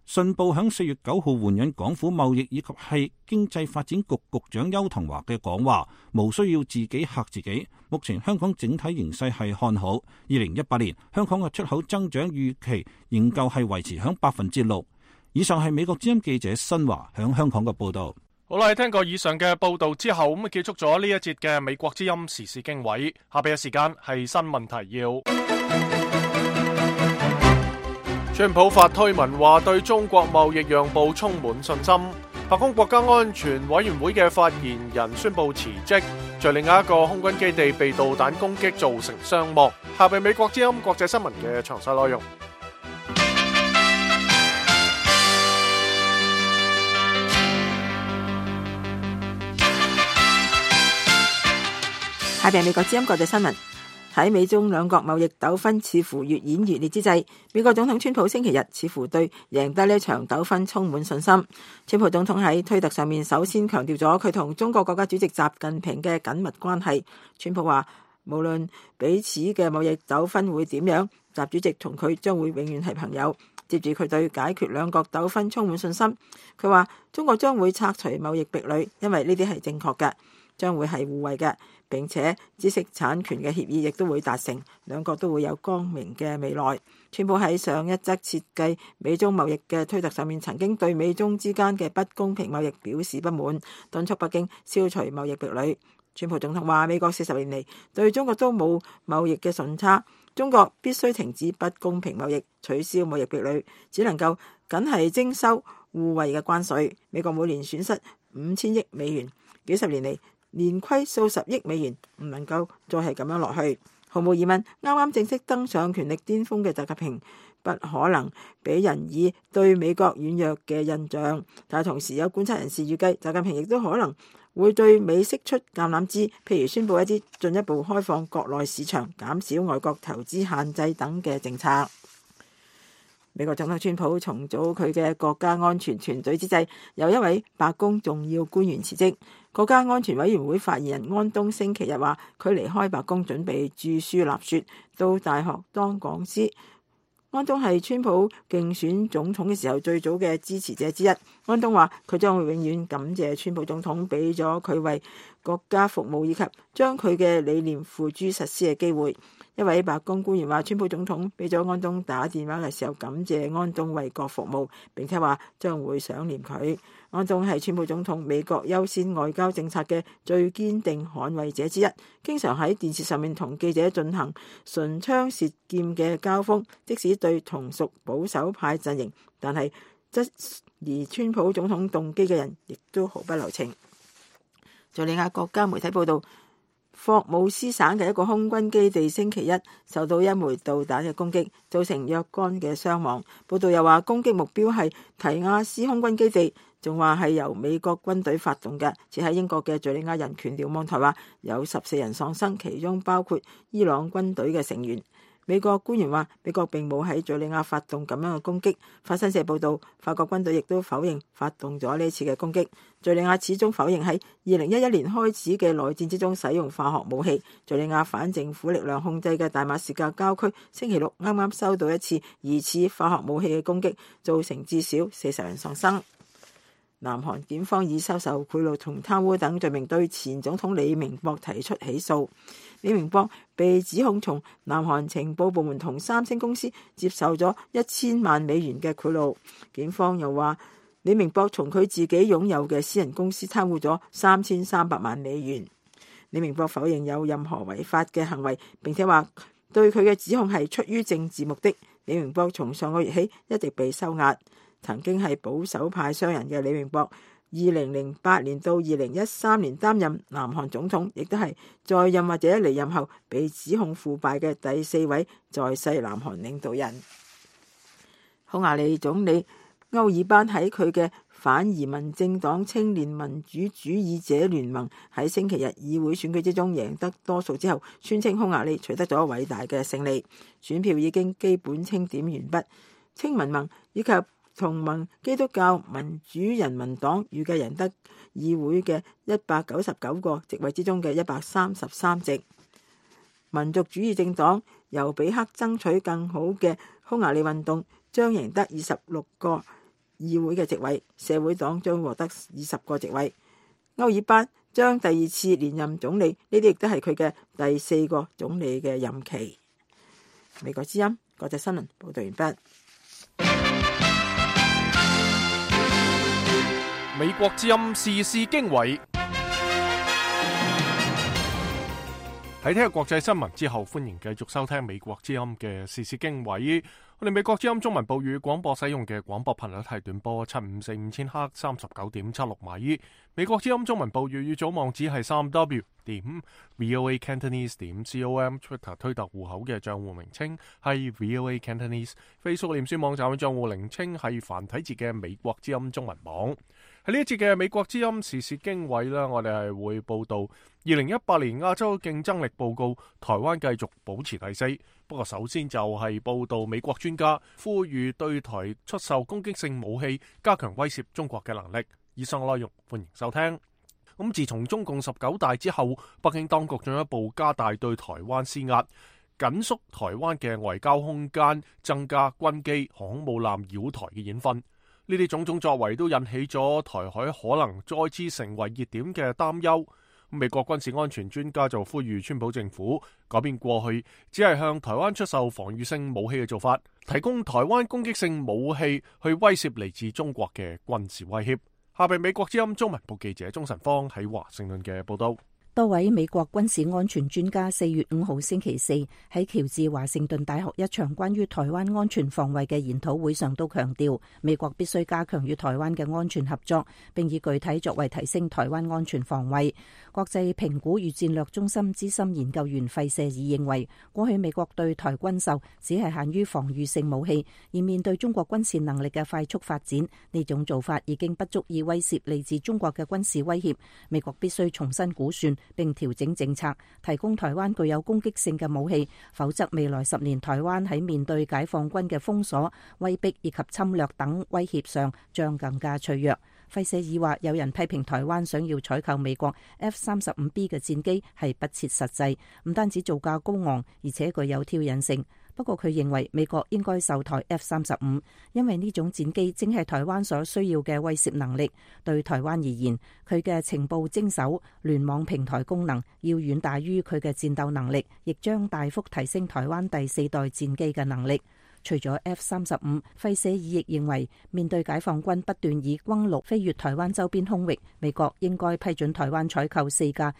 [SPEAKER 6] 信報響4月9號援引港府貿易以及係經濟發展局局長邱騰華嘅講話，無需要自己嚇自己。目前香港整體形勢係看好，2018年香港嘅出口增長預期仍舊係維持響6%。以上係美國之音記者新華響香港嘅報道。
[SPEAKER 1] 好啦，聽過以上嘅報道之後，咁結束咗呢一節嘅美國之音時事經緯。下邊嘅時間係新聞提要。川普發推文話對中國貿易讓步充滿信心。白宮國家安全委員會嘅發言人宣布辭職。敘利亞一個空軍基地被導彈攻擊造成傷亡。下邊美國之音國際新聞嘅詳細內容。
[SPEAKER 3] 下邊美國之音國際新聞。喺美中兩國貿易糾紛似乎越演越烈之際，美國總統川普星期日似乎對贏得呢場糾紛充滿信心。川普總統喺推特上面首先強調咗佢同中國國家主席習近平嘅緊密關係。川普話，無論彼此嘅貿易糾紛會點樣，習主席同佢將會永遠係朋友。接住佢對解決兩國糾紛充滿信心。佢話中國將會拆除貿易壁壘，因為呢啲係正確嘅，將會係互惠嘅。並且知識產權嘅協議亦都會達成，兩國都會有光明嘅未來。川普喺上一則設計美中貿易嘅推特上面，曾經對美中之間嘅不公平貿易表示不滿，敦促北京消除貿易壁壘。川普總統話，美國40年嚟對中國都冇貿易嘅順差，中國必須停止不公平貿易，取消貿易壁壘，只能夠僅係徵收互惠嘅關稅。美國每年損失5000億美元，幾十年嚟連虧數十億美元，唔能夠再係咁樣落去。毫無疑問，啱啱正式登上權力巔峰嘅習近平不可能俾人以對美國軟弱嘅印象，但係同時有觀察人士預計，習近平亦都可能會對美釋出橄欖枝，譬如宣布一啲進一步開放國內市場、減少外國投資限制等嘅政策。美國總統川普重組佢嘅國家安全團隊之際，有一位白宮重要官員辭職。國家安全委員會發言人安東星期日話，佢離開白宮準備著書立說，到大學當講師。安東係川普競選總統嘅時候最早嘅支持者之一。安東話佢將會永遠感謝川普總統俾咗佢為國家服務以及將佢嘅理念付諸實施嘅機會。一位白宮官員話，川普總統俾咗安東打電話嘅時候感謝安東為國服務，並且話將會想念佢。安東係川普總統美國優先外交政策嘅最堅定捍衛者之一，經常喺電視上面同記者進行唇槍舌劍嘅交鋒，即使對同屬保守派陣營，但係質疑川普總統動機嘅人亦都毫不留情。敘利亞國家媒體報道，霍姆斯省嘅一個空軍基地星期一受到一枚導彈嘅攻擊，造成若干嘅傷亡。報道又話攻擊目標係提亞斯空軍基地，仲話係由美國軍隊發動嘅。只喺英國嘅敘利亞人權瞭望台話有14人喪生，其中包括伊朗軍隊嘅成員。美國官員話，美國並冇喺敘利亞發動咁樣嘅攻擊。法新社報道，法國軍隊亦都否認發動咗呢次嘅攻擊。敘利亞始終否認喺2011年開始嘅內戰之中使用化學武器。敘利亞反政府力量控制嘅大馬士革郊區星期六啱啱收到一次疑似化學武器嘅攻擊，造成至少40人喪生。南韓檢方以收受賄賂同貪污等罪名對前總統李明博提出起訴。李明博被指控從南韓情報部門同三星公司接受咗1000萬美元嘅賄賂。檢方又話，李明博從佢自己擁有嘅私人公司貪污咗3300萬美元。李明博否認有任何違法嘅行為，並且話對佢嘅指控係出於政治目的。李明博從上個月起一直被收押。曾經係保守派商人嘅李明博，2008年到2013年擔任南韓總統，亦都係在任或者離任後被指控腐敗嘅第4位在世南韓領導人。匈牙利總理歐爾班喺佢嘅反移民政黨青年民主主義者聯盟喺星期日議會選舉之中贏得多數之後，宣稱匈牙利取得咗偉大嘅勝利，選票已經基本清點完畢。青民盟以及同盟基督教民主人民黨預計贏得議會嘅199個席位之中嘅133席。民族主義政黨由比克爭取更好嘅匈牙利運動將贏得26個議會嘅席位，社會黨將獲得20個席位。歐爾班將第2次連任總理，呢啲亦都係佢嘅第4個總理嘅任期。美國之音國際新聞報道完畢。
[SPEAKER 1] 美國之音時事經緯。喺聽日國際新聞之後，歡迎繼續收聽美國之音嘅時事經緯。我哋美國之音中文部語廣播使用嘅廣播頻率係短波7545000赫39.76米。美國之音中文部粵語組網址係3w.voacantonese.com。 Twitter 推特戶口嘅賬戶名稱係 VOA Cantonese。 Facebook 臉書網站嘅賬戶名稱係繁體字嘅美國之音中文網。喺呢一節嘅美國之音時事經緯啦，我哋係會報道2018年亞洲競爭力報告，台灣繼續保持第4。不過首先就係報道美國專家呼籲對台出售攻擊性武器，加強威懾中國嘅能力。以上內容歡迎收聽。咁自從中共19大之後，北京當局進一步加大對台灣施壓，緊縮台灣嘅外交空間，增加軍機、航空母艦繞台嘅演訓。呢啲種種作為都引起咗台海可能再次成為熱點嘅擔憂。美國軍事安全專家就呼籲川普政府改變過去只係向台灣出售防禦性武器嘅做法，提供台灣攻擊性武器去威懾嚟自中國嘅軍事威脅。下邊美國之音中文部記者鍾晨芳喺華盛頓嘅報道。
[SPEAKER 5] 多位美國軍事安全專家4月5號星期四喺喬治華盛頓大學一場關於台灣安全防衛嘅研討會上都強調，美國必須加強與台灣嘅安全合作，並以具體作為提升台灣安全防衛。國際評估與戰略中心資深研究員費舍爾認為，過去美國對台軍售只係限於防禦性武器，而面對中國軍事能力嘅快速發展，呢種做法已經不足以威懾嚟自中國嘅軍事威脅。美國必須重新估算並調整政策，提供台灣具有攻擊性嘅武器，否則未來10年台灣喺面對解放軍嘅封鎖、威逼以及侵略等威脅上將更加脆弱。費舍爾話，有人批評台灣想要採購美國 F-35B 嘅戰機係不切實際，唔單止造價高昂，而且具有挑釁性。不過佢認為美國應該售台 F-35，因為呢種戰機正係台灣所需要嘅威懾能力。對台灣而言，佢嘅情報偵搜、聯網平台功能要遠大於佢嘅戰鬥能力，亦將大幅提升台灣第4代戰機嘅能力。除咗 F-35，費舍爾亦認為，面對解放軍不斷以轟六飛越台灣周邊空域，美國應該批准台灣採購4架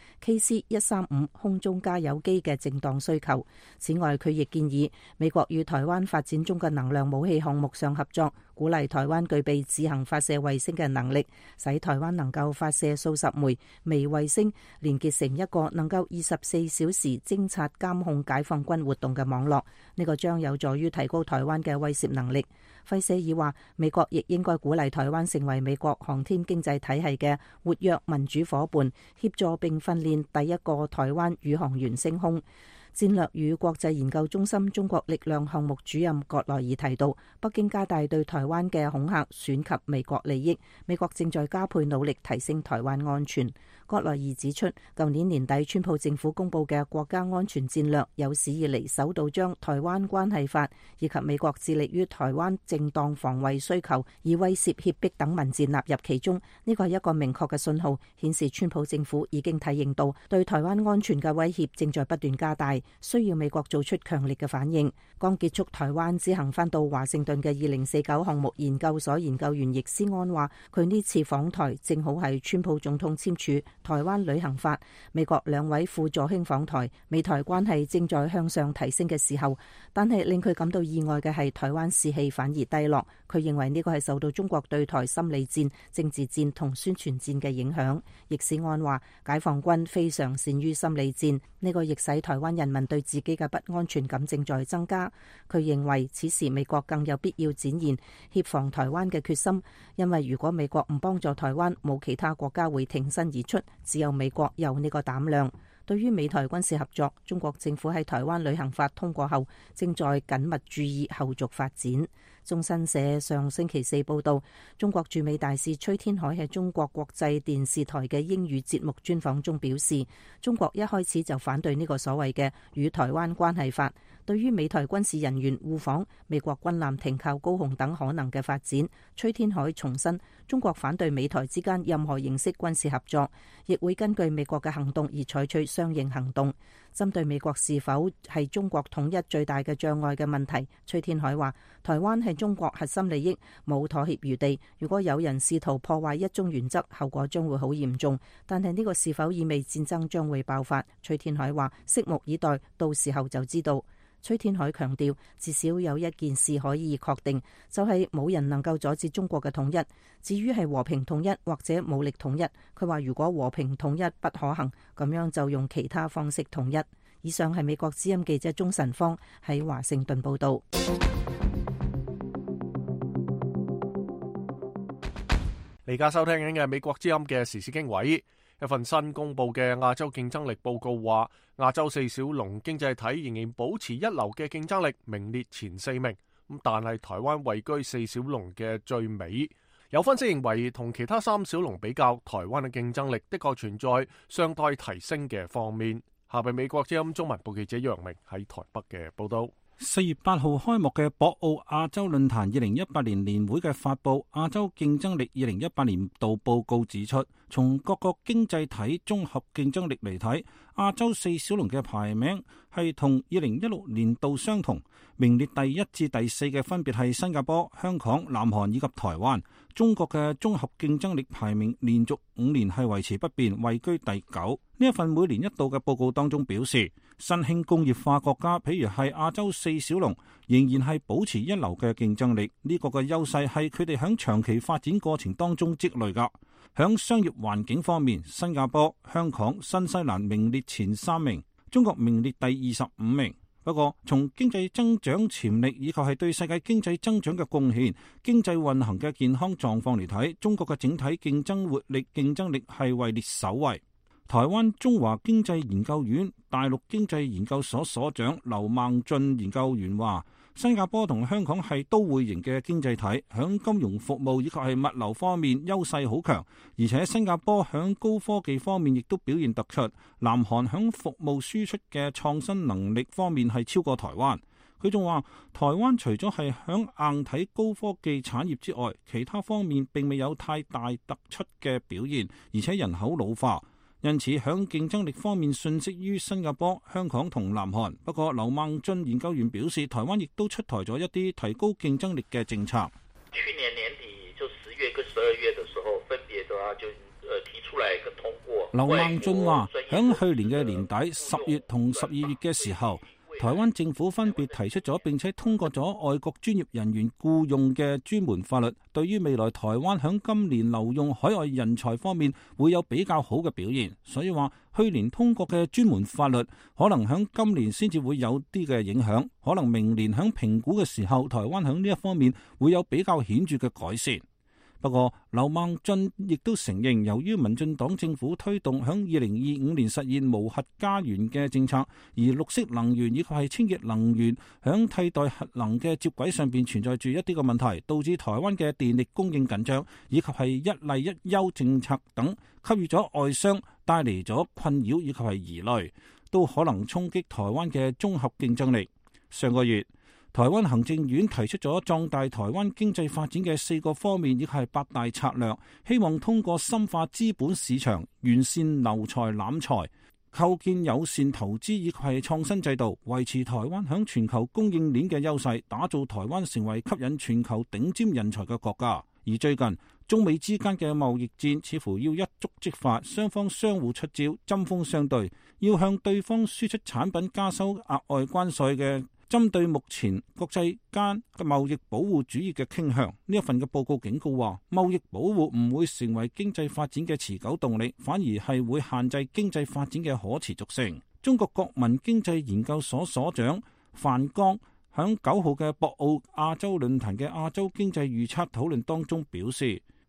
[SPEAKER 5] KC-135空中加油機嘅正當需求。此外，佢亦建議美國與台灣發展中嘅能量武器項目上合作，鼓勵台灣具備自行發射衛星嘅能力，使台灣能夠發射數十枚微衛星，連結成一個能夠24小時偵察監控解放軍活動嘅網絡。呢個將有助於提高台灣嘅威懾能力。費舍爾話，美國亦應該鼓勵台灣成為美國航天經濟體系嘅活躍民主夥伴，協助並訓練第一個台灣宇航員升空。戰略與國際研究中心中國力量項目主任葛萊爾提到，北京加大對台灣嘅恐嚇損及美國利益，美國正在加倍努力提升台灣安全。葛萊爾指出，舊年年底川普政府公布嘅國家安全戰略有史以嚟首度將台灣關係法以及美國致力於台灣正當防衛需求以威懾脅迫等文字納入其中。呢個係一個明確嘅信號，顯示川普政府已經體認到對台灣安全嘅威脅正在不斷加大，需要美國做出強烈嘅反應。剛結束台灣之行返到華盛頓嘅2049項目研究所研究員易思安話，佢呢次訪台正好係川普總統簽署台灣旅行法，美國2位副助卿訪台，美台關係正在向上提升嘅時候。但係令佢感到意外嘅係，台灣士氣反而低落。佢認為呢個係受到中國對台心理戰、政治戰同宣傳戰嘅影響。易思安話，解放軍非常善於心理戰，呢個亦使台灣人民對自己嘅不安全感正在增加。佢認為此時美國更有必要展現協防台灣嘅決心，因為如果美國唔幫助台灣，冇其他國家會挺身而出，只有美國有呢個膽量。對於美台軍事合作，中國政府喺台灣旅行法通過後，正在緊密注意後續發展。 中新社上星期四報道，中國駐美大使崔天凱喺中國國際電視台嘅英語節目專訪中表示，中國一開始就反對呢個所謂嘅與台灣關係法。對於美台軍事人員互訪、美國軍艦停靠高雄等可能嘅發展，崔天凱重申，中國反對美台之間任何形式軍事合作，亦會根據美國嘅行動而採取相應行動。針對美國是否係中國統一最大嘅障礙嘅問題，崔天凱話：台灣係中國核心利益，冇妥協餘地。如果有人試圖破壞一中原則，後果將會好嚴重。但係呢個是否意味戰爭將會爆發？崔天凱話：拭目以待，到時候就知道。崔天凱強調，至少有一件事可以確定，就係冇人能夠阻止中國嘅統一。至於係和平統一或者武力統一，佢話如果和平統一不可行，咁樣就用其他方式統一。以上係美國之音記者鍾晨芳喺華盛頓報道。
[SPEAKER 1] 你而家收聽緊嘅美國之音嘅時事經緯。一份新公布嘅亞洲競爭力報告話，亞洲四小龍經濟體仍然保持一流嘅競爭力，名列前4名。但係台灣位居四小龍嘅最尾。有分析認為，同其他3小龍比較，台灣嘅競爭力的確存在尚待提升嘅方面。下邊美國之音中文部記者楊明喺台北嘅報道。
[SPEAKER 6] 4月8號開幕嘅博鰲亞洲論壇2018年年會嘅發布亞洲競爭力2018年度報告指出，從各個經濟體綜合競爭力嚟睇，亞洲四小龍嘅排名係同2016年度相同，名列第1至第4嘅分別係新加坡、香港、南韓以及台灣。中國嘅綜合競爭力排名連續5年係維持不變，位居第9。呢一份每年一度嘅報告當中表示，新興工業化國家，譬如係亞洲四小龍，仍然係保持一流嘅競爭力。呢個嘅優勢係佢哋響長期發展過程當中積累噶。響商業環境方面，新加坡、香港、新西蘭名列前3名，中國名列第25名。不過，從經濟增長潛力以及係對世界經濟增長嘅貢獻、經濟運行嘅健康狀況嚟睇，中國嘅整體競爭活力、競爭力係位列首位。台灣中華經濟研究院大陸經濟研究所所長劉孟俊研究員話，新加坡同香港係都會型嘅經濟體，響金融服務以及係物流方面優勢好強，而且新加坡響高科技方面亦都表現突出。南韓響服務輸出嘅創新能力方面係超過台灣。佢仲話，台灣除咗係響硬體高科技產業之外，其他方面並未有太大突出嘅表現，而且人口老化。因此，響競爭力方面遜色於新加坡、香港同南韓。不過，劉孟俊研究員表示，台灣亦都出台咗一啲提高競爭力嘅政策。
[SPEAKER 8] 去年年底就10月跟12月的時候，分別的話就提出來跟通過。
[SPEAKER 6] 劉孟俊話，響去年嘅年底10月同12月嘅時候，台灣政府分別提出咗並且通過咗外國專業人員僱用嘅專門法律，對於未來台灣響今年留用海外人才方面會有比較好嘅表現。所以話去年通過嘅專門法律可能響今年先至會有啲嘅影響，可能明年響評估嘅時候，台灣響呢一方面會有比較顯著嘅改善。不過，劉孟俊亦都承認，由於民進黨政府推動響2025年實現無核家園嘅政策，而綠色能源以及係清潔能源響替代核能嘅接軌上邊存在住一啲嘅問題，導致台灣嘅電力供應緊張，以及係一例一休政策等，給予咗外商帶嚟咗困擾以及係疑慮，都可能衝擊台灣嘅綜合競爭力。上個月，台灣行政院提出咗壯大台灣經濟發展嘅4個方面，亦係8大策略，希望通過深化資本市場、完善留才攬才、構建友善投資以及係創新制度，維持台灣響全球供應鏈嘅優勢，打造台灣成為吸引全球頂尖人才嘅國家。而最近，中美之間嘅貿易戰似乎要一觸即發，雙方相互出招，針鋒相對，要向對方輸出產品加收額外關稅嘅。針對目前國際間嘅貿易保護主義嘅傾向，呢一份嘅報告警告話，貿易保護唔會成為經濟發展嘅持久動力，反而係會限制經濟發展嘅可持續性。中國國民經濟研究所所長范剛響9號嘅博鰲亞洲論壇嘅亞洲經濟預測討論當中表示，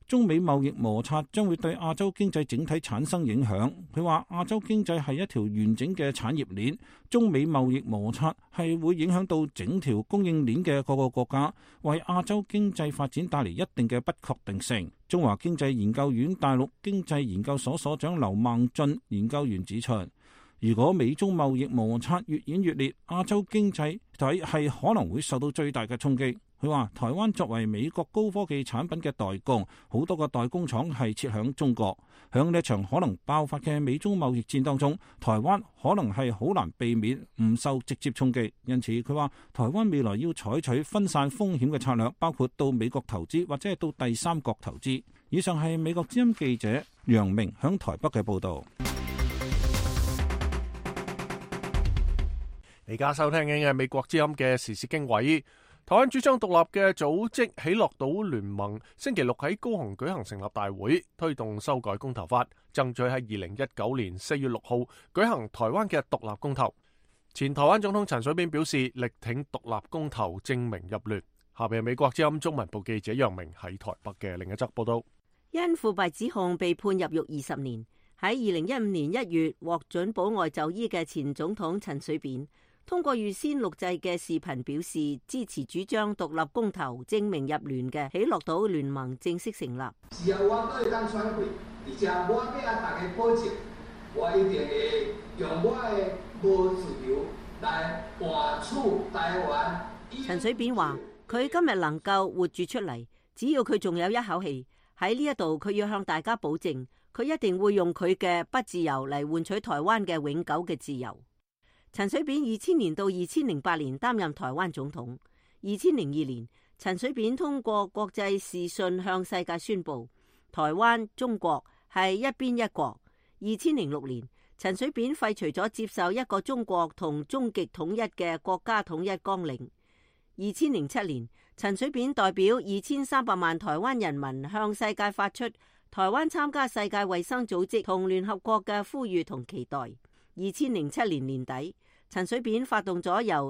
[SPEAKER 6] 中美貿易摩擦將會對亞洲經濟整體產生影響。佢話亞洲經濟係一條完整嘅產業鏈，中美貿易摩擦係會影響到整條供應鏈嘅各個國家，為亞洲經濟發展帶嚟一定嘅不確定性。中華經濟研究院大陸經濟研究所所長劉孟俊研究員指出，如果美中貿易摩擦越演越烈，亞洲經濟體係可能會受到最大嘅衝擊。佢話台灣作為美國高科技產品嘅代工，好多個代工廠係設響中國。響呢一場可能爆發嘅美中貿易戰當中，台灣可能係好難避免唔受直接衝擊。因此佢話台灣未來要採取分散風險嘅策略，包括到美國投資或者係到第三國投資。以上係美國之音記者楊明響台北嘅報道。
[SPEAKER 1] 而家收聽緊嘅美國之音嘅時事經緯。台灣主張獨立嘅組織喜樂島聯盟星期六喺高雄舉行成立大會，推動修改公投法，爭取喺2019年4月6號舉行台灣嘅獨立公投。前台灣總統陳水扁表示力挺獨立公投，正名入聯。下邊係美國之音中文部記者楊明喺台北嘅另一則報道。
[SPEAKER 9] 因腐敗指控被判入獄20年，喺2015年1月獲准保外就醫嘅前總統陳水扁，通過預先錄製嘅視頻表示支持主張獨立公投正名入聯嘅喜樂島聯盟正式成立。
[SPEAKER 10] 只要我對當選會，而且我俾大家保證，我一定會用我嘅無自由來換取台灣。
[SPEAKER 9] 陳水扁話：佢今日能夠活住出嚟，只要佢仲有一口氣，喺呢一度佢要向大家保證，佢一定會用佢嘅不自由嚟換取台灣嘅永久嘅自由。陳水扁2000年到2008年擔任台灣總統。2002年，陳水扁通過國際視訊向世界宣布，台灣中國係一邊一國。2006年，陳水扁廢除咗接受一個中國同終極統一嘅國家統一綱領。2007年，陳水扁代表2300萬台灣人民向世界發出台灣參加世界衛生組織同聯合國嘅呼籲同期待。2007年年底，陳水扁發動咗由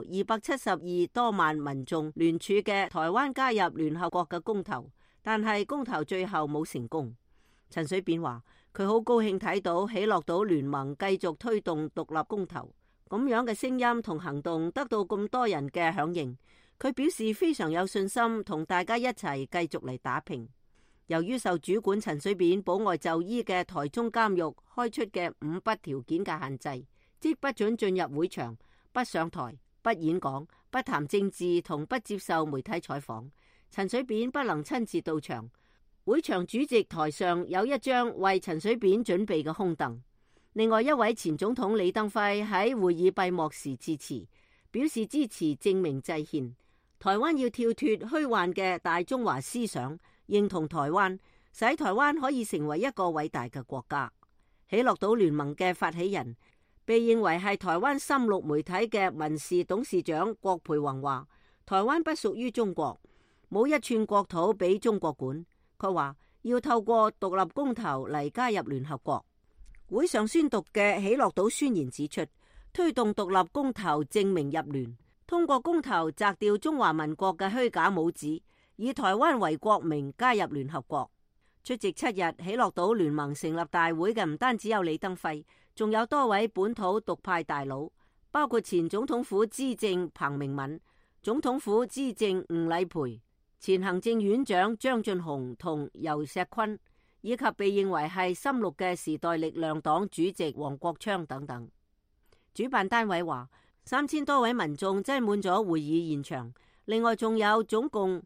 [SPEAKER 9] 272多萬民眾聯署嘅台灣加入聯合國嘅公投，但係公投最後冇成功。陳水扁話：佢好高興睇到喜樂島聯盟繼續推動獨立公投，咁樣嘅聲音同行動得到咁多人嘅響應。佢表示非常有信心同大家一齊繼續嚟打拼。由於受主管陳水扁保外就醫嘅台中監獄開出嘅5不條件嘅限制，即不准進入會場、不上台、不演講、不談政治同不接受媒體採訪，陳水扁不能親自到場。會場主席台上有一張為陳水扁準備嘅空凳。另外一位前總統李登輝喺會議閉幕時致辭，表示支持正名制憲，台灣要跳脫虛幻嘅大中華思想，認同台灣，使台灣可以成為一個偉大嘅國家。喜樂島聯盟嘅發起人，被認為係台灣深綠媒體嘅民視董事長郭培宏話：台灣不屬於中國，冇一寸國土俾中國管。佢話要透過獨立公投嚟加入聯合國。會上宣讀嘅喜樂島宣言指出，推動獨立公投正名入聯，通過公投摘掉中華民國嘅虛假帽子，以台灣為國名加入聯合國。出席7日喜樂島聯盟成立大會嘅唔單止有李登輝，仲有多位本土獨派大佬，包括前總統府資政彭明敏、總統府資政吳禮培、前行政院長張俊雄同游錫堃，以及被認為係深綠嘅時代力量黨主席黃國昌等等。主辦單位話，3000多位民眾擠滿咗會議現場。另外仲有總共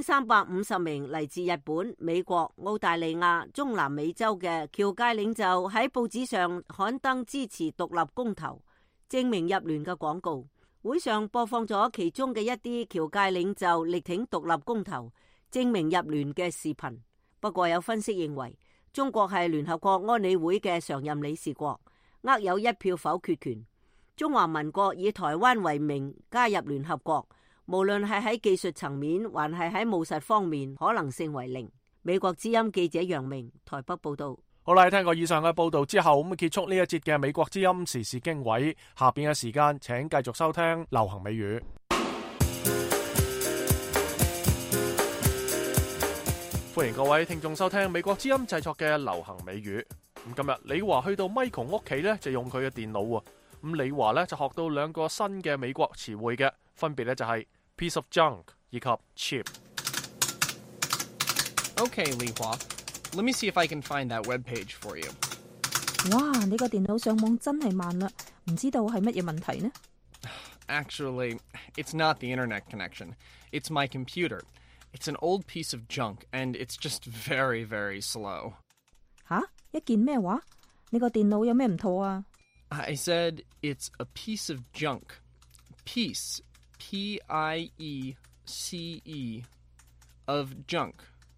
[SPEAKER 9] 1350名嚟自日本、美國、澳大利亞、中南美洲嘅僑界領袖喺報紙上刊登支持獨立公投、正名入聯嘅廣告。會上播放咗其中嘅一啲僑界領袖力挺獨立公投、正名入聯嘅視頻。不過有分析認為，中國係聯合國安理會嘅常任理事國，握有1票否決權。中華民國以台灣為名加入聯合國，無論係喺技術層面，還係喺務實方面，可能性為0。美國之音記者楊明台北報道。
[SPEAKER 1] 好啦，聽過以上嘅報道之後，咁結束呢一節嘅美國之音時事經緯。下邊嘅時間，請繼續收聽流行美語。 歡迎各位聽眾收聽美國之音製作嘅流行美語。咁今日李華去到 Michael 屋企咧，就用佢嘅電腦喎。咁李華咧就學到兩個新嘅美國詞彙嘅，分別咧就係 piece of junk 以及 cheap。Okay,
[SPEAKER 11] 李華，Let me see if I can find that web page for you。
[SPEAKER 5] 哇，你個電腦上網真係慢啦，唔知道係乜嘢問題呢？
[SPEAKER 11] Actually, it's not the internet connection. It's my computer. It's an old piece of junk, and it's just very, very slow.
[SPEAKER 5] 吓？一件咩話？你個電腦有咩唔妥啊？
[SPEAKER 11] I said it's a piece of junk. Piece, P-I-E-C-E, of junk,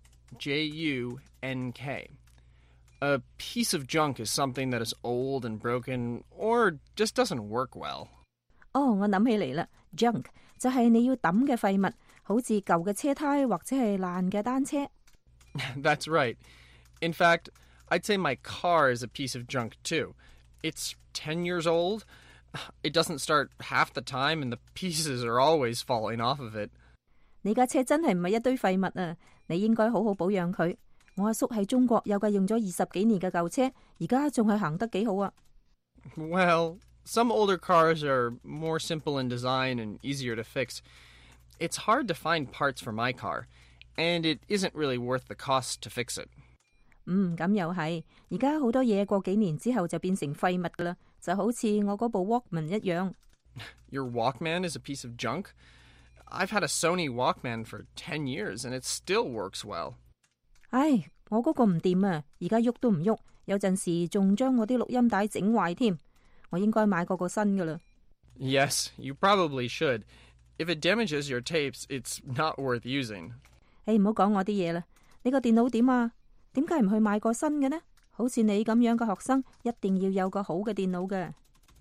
[SPEAKER 11] J-U-N-K. A piece of junk is something that is old and broken, or just doesn't work well.
[SPEAKER 5] 哦，我諗起嚟啦 ，junk 就係你要抌嘅廢物，好似舊嘅車胎或者係爛嘅單車。
[SPEAKER 11] That's right. In fact, I'd say my car is a piece of junk too. It's 10 years old. It doesn't start half the time, and the pieces are always falling off of it.
[SPEAKER 5] 你架車真係唔係一堆廢物啊！你應該好好保養佢。我阿叔喺中國有架用咗20幾年嘅舊車，而家仲係行得幾好啊。
[SPEAKER 11] Well, some older cars are more simple in design and easier to fix. It's hard to find parts for my car, and it isn't really worth the cost to fix it.
[SPEAKER 5] 咁又係。而家好多嘢過幾年之後就變成廢物噶啦，就好似我嗰部 Walkman 一樣。
[SPEAKER 11] Your Walkman is a piece of junk? I've had a Sony Walkman for 10 years, and it still works well.
[SPEAKER 5] 唉，我嗰個唔掂啊，而家喐都唔喐，有陣時仲將我啲錄音帶整壞添。我應該買個新噶啦。
[SPEAKER 11] Yes, you probably should. If it damages your tapes, it's not worth using.
[SPEAKER 5] 唔好講我啲嘢啦。你個電腦點啊？點解唔去買個新嘅呢？好似你咁樣嘅學生，一定要有個好嘅電腦嘅。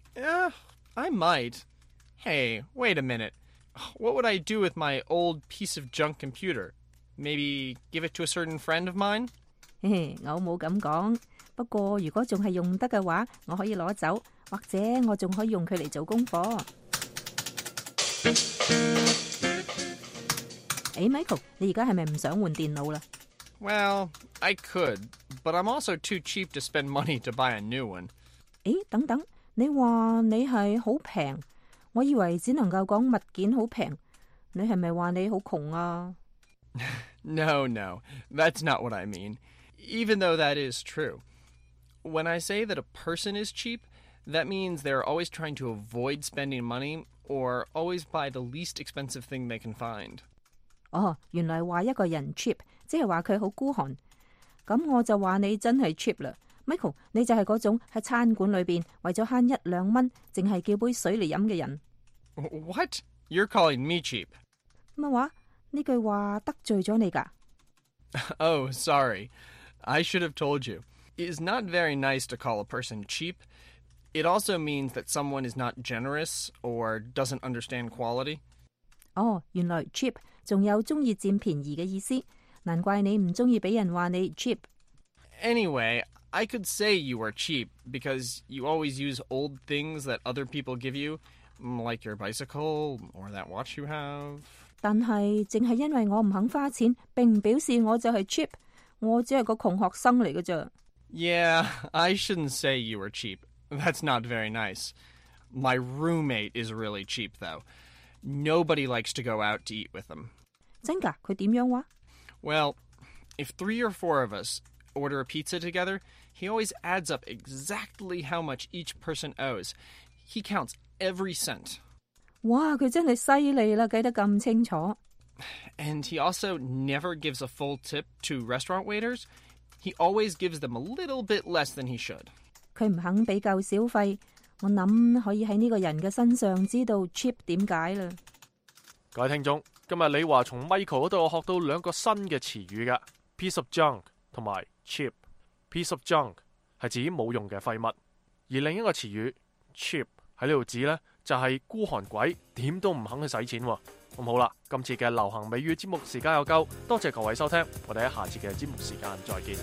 [SPEAKER 11] I might. Hey, wait a minute. What would I do with my old piece of junk computer? Maybe give it to a certain friend of mine?
[SPEAKER 5] 我冇咁講。不過如果仲係用得嘅話，我可以攞走，或者我仲可以用佢嚟做功課。Michael， 你而家係咪唔想換電腦啦？
[SPEAKER 11] Well, I could, but I'm also too cheap to spend money to buy a new one.
[SPEAKER 5] 等等，你話你係好平，我以為只能夠講物件好平。你係咪話你好窮啊？
[SPEAKER 11] No, that's not what I mean. Even though that is true. When I say that a person is cheap, that means they're always trying to avoid spending money or always buy the least expensive thing they can find.
[SPEAKER 5] 原來話一個人 cheap， 即係話佢好孤寒。咁我就話你真係 cheap 啦。Michael， 你就係嗰種喺餐館裏邊為咗慳1-2蚊，淨係叫杯水嚟飲嘅人。
[SPEAKER 11] What? You're calling me cheap?
[SPEAKER 5] 乜話？呢句話得罪咗你㗎？
[SPEAKER 11] Oh, sorry. I should have told you. It is not very nice to call a person cheap. It also means that someone is not generous or doesn't understand quality.
[SPEAKER 5] 原來 cheap 仲有中意佔便宜嘅意思，難怪你唔中意俾人話你 cheap。
[SPEAKER 11] Anyway, I could say you are cheap because you always use old things that other people give you, like your bicycle or that watch you have.
[SPEAKER 5] 但係淨係因為我唔肯花錢，並唔表示我就係 cheap。我只係個窮學生嚟嘅咋。
[SPEAKER 11] Yeah, I shouldn't say you were cheap. That's not very nice. My roommate is really cheap, though. Nobody likes to go out to eat with him.
[SPEAKER 5] 真㗎？佢點樣話？
[SPEAKER 11] Well, if 3 or 4 of us order a pizza together, he always adds up exactly how much each person owes. He counts every cent.
[SPEAKER 5] 哇，佢真係犀利啦，計得咁清楚。
[SPEAKER 11] And he also never gives a full tip to restaurant waiters. He always gives them a little bit less than he should.
[SPEAKER 5] 佢唔肯俾夠小費，我諗可以喺呢個人嘅身上知道 cheap 點解啦。
[SPEAKER 1] 各位聽眾，今日李華從 Michael 嗰度學到2個新嘅詞語嘅 piece of junk 同埋 cheap。piece of junk 係指冇用嘅廢物，而另一個詞語 cheap 喺呢度指呢，就係孤寒鬼，點都唔肯去使錢喎。咁好啦，今次嘅流行美語節目時間有夠，多謝各位收聽，我哋喺下次嘅節目時間再見。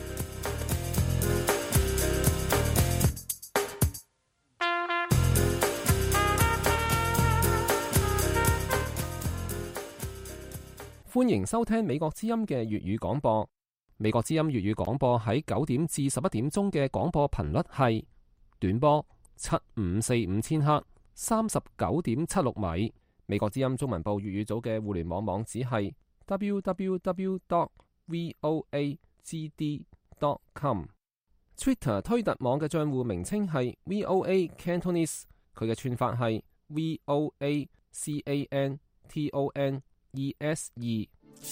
[SPEAKER 12] 歡迎收聽美國之音嘅粵語廣播。 美國之音粵語廣播喺9點至11點鐘嘅廣播頻率係短波7545千赫39.76米。美國之音中文部粵語組嘅互聯網網址係 www.voagd.com。Twitter 推特網嘅賬戶名稱係 VOA Cantonese， 佢嘅串法係 VOACANTONESE。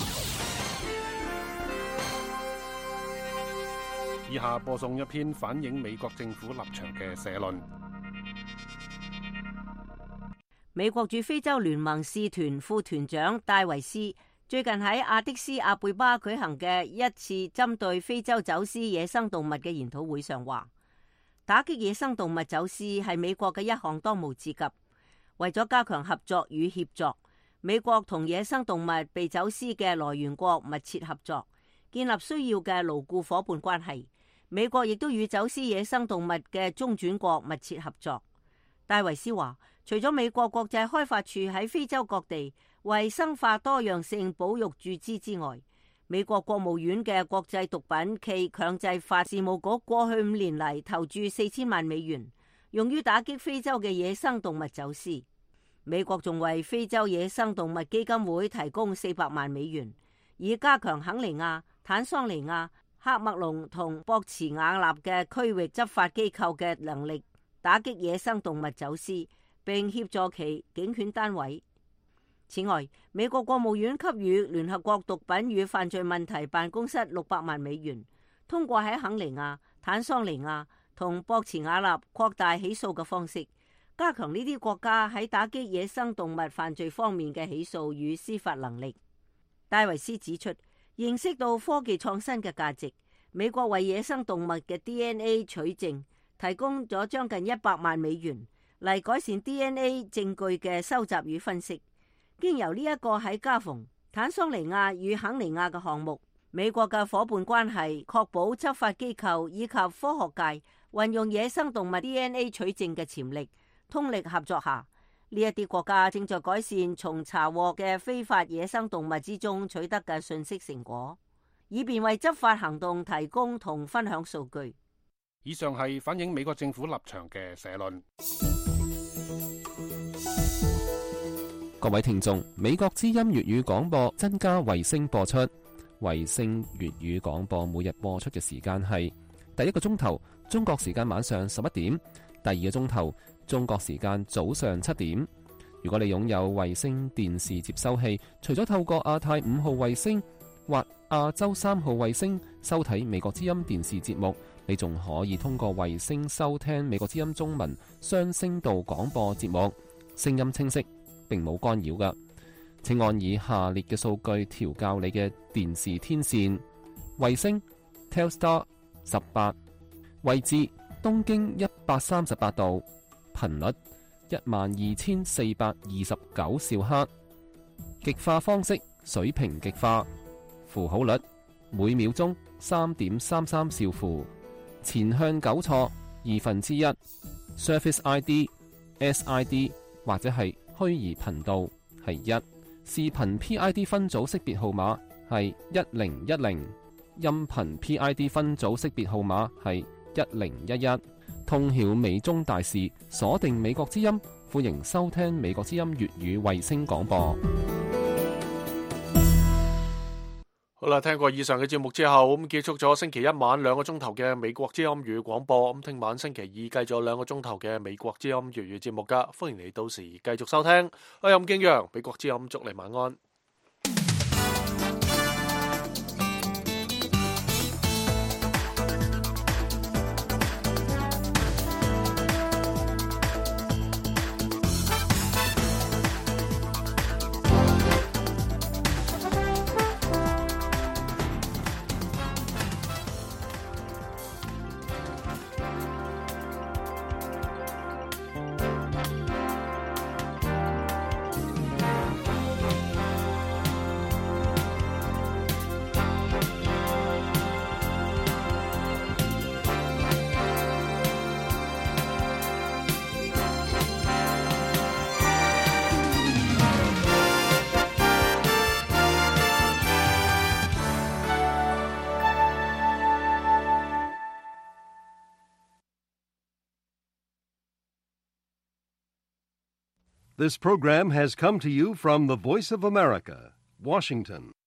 [SPEAKER 1] 以下播送一篇反映美國政府立場嘅社論。
[SPEAKER 9] 美國駐非洲聯盟使團副團長戴維斯最近喺阿的斯阿貝巴舉行嘅一次針對非洲走私野生動物嘅研討會上話，打擊野生動物走私係美國嘅一項當務之急。為咗加強合作與協作，美國同野生動物被走私嘅來源國密切合作，建立需要嘅牢固夥伴關係。美國亦都與走私野生動物嘅中轉國密切合作。戴維斯話，除咗美國國際開發處喺非洲各地為生化多樣性保育注資之外，美國國務院嘅國際毒品暨強制法事務局過去5年嚟投注4000萬美元，用於打擊非洲嘅野生動物走私。美國仲為非洲野生動物基金會提供400萬美元，以加強肯尼亞、坦桑尼亞、喀麥隆同博茨瓦納嘅區域執法機構嘅能力，打擊野生動物走私，並協助其警犬單位。此外，美國國務院給予聯合國毒品與犯罪問題辦公室600萬美元，通過喺肯尼亞、坦桑尼亞同博茨瓦納擴大起訴嘅方式，加強呢啲國家喺打擊野生動物犯罪方面嘅起訴與司法能力。戴維斯指出，認識到科技創新嘅價值，美國為野生動物嘅 DNA 取證提供咗將近100萬美元，嚟改善 DNA 證據嘅收集與分析。經由呢一個喺加蓬、坦桑尼亞與肯尼亞嘅項目，美國嘅伙伴關係確保執法機構以及科學界運用野生動物 DNA 取證嘅潛力，通力合作下，呢一啲國家正在改善從查獲嘅非法野生動物之中取得嘅信息成果，以便為執法行動提供同分享數據。
[SPEAKER 1] 以上係反映美國政府立場嘅社論。
[SPEAKER 12] 各位聽眾，美國之音粵語廣播增加衛星播出，衛星粵語廣播每日播出嘅時間係第一個鐘頭中國時間晚上11點，第二個鐘頭中國時間早上7點。如果你擁有衛星電視接收器，除咗透過亞太5號衛星或亞洲3號衛星收睇美國之音電視節目，你仲可以通過衛星收聽美國之音中文雙聲道廣播節目，聲音清晰，並冇干擾㗎。請按以下列嘅數據調校你嘅電視天線：衛星 Telstar 18，位置東經138度，頻率12429兆赫，極化方式水平極化，符號率每秒鐘3.33兆符，前向糾錯1/2， Surface ID、SID 或者係虛擬頻道係1，視頻 PID 分組識別號碼係1010，音頻 PID 分組識別號碼係1011。通曉美中大事，鎖定美國之音，歡迎收聽美國之音粵語衛星廣播。
[SPEAKER 1] 好啦，聽過以上嘅節目之後，咁結束咗星期一晚2個鐘頭嘅美國之音粵語廣播。咁聽晚星期二繼續2個鐘頭嘅美國之音粵語節目噶，歡迎你到時繼續收聽。我係敬陽，美國之音祝你晚安。
[SPEAKER 13] This program has come to you from the Voice of America, Washington.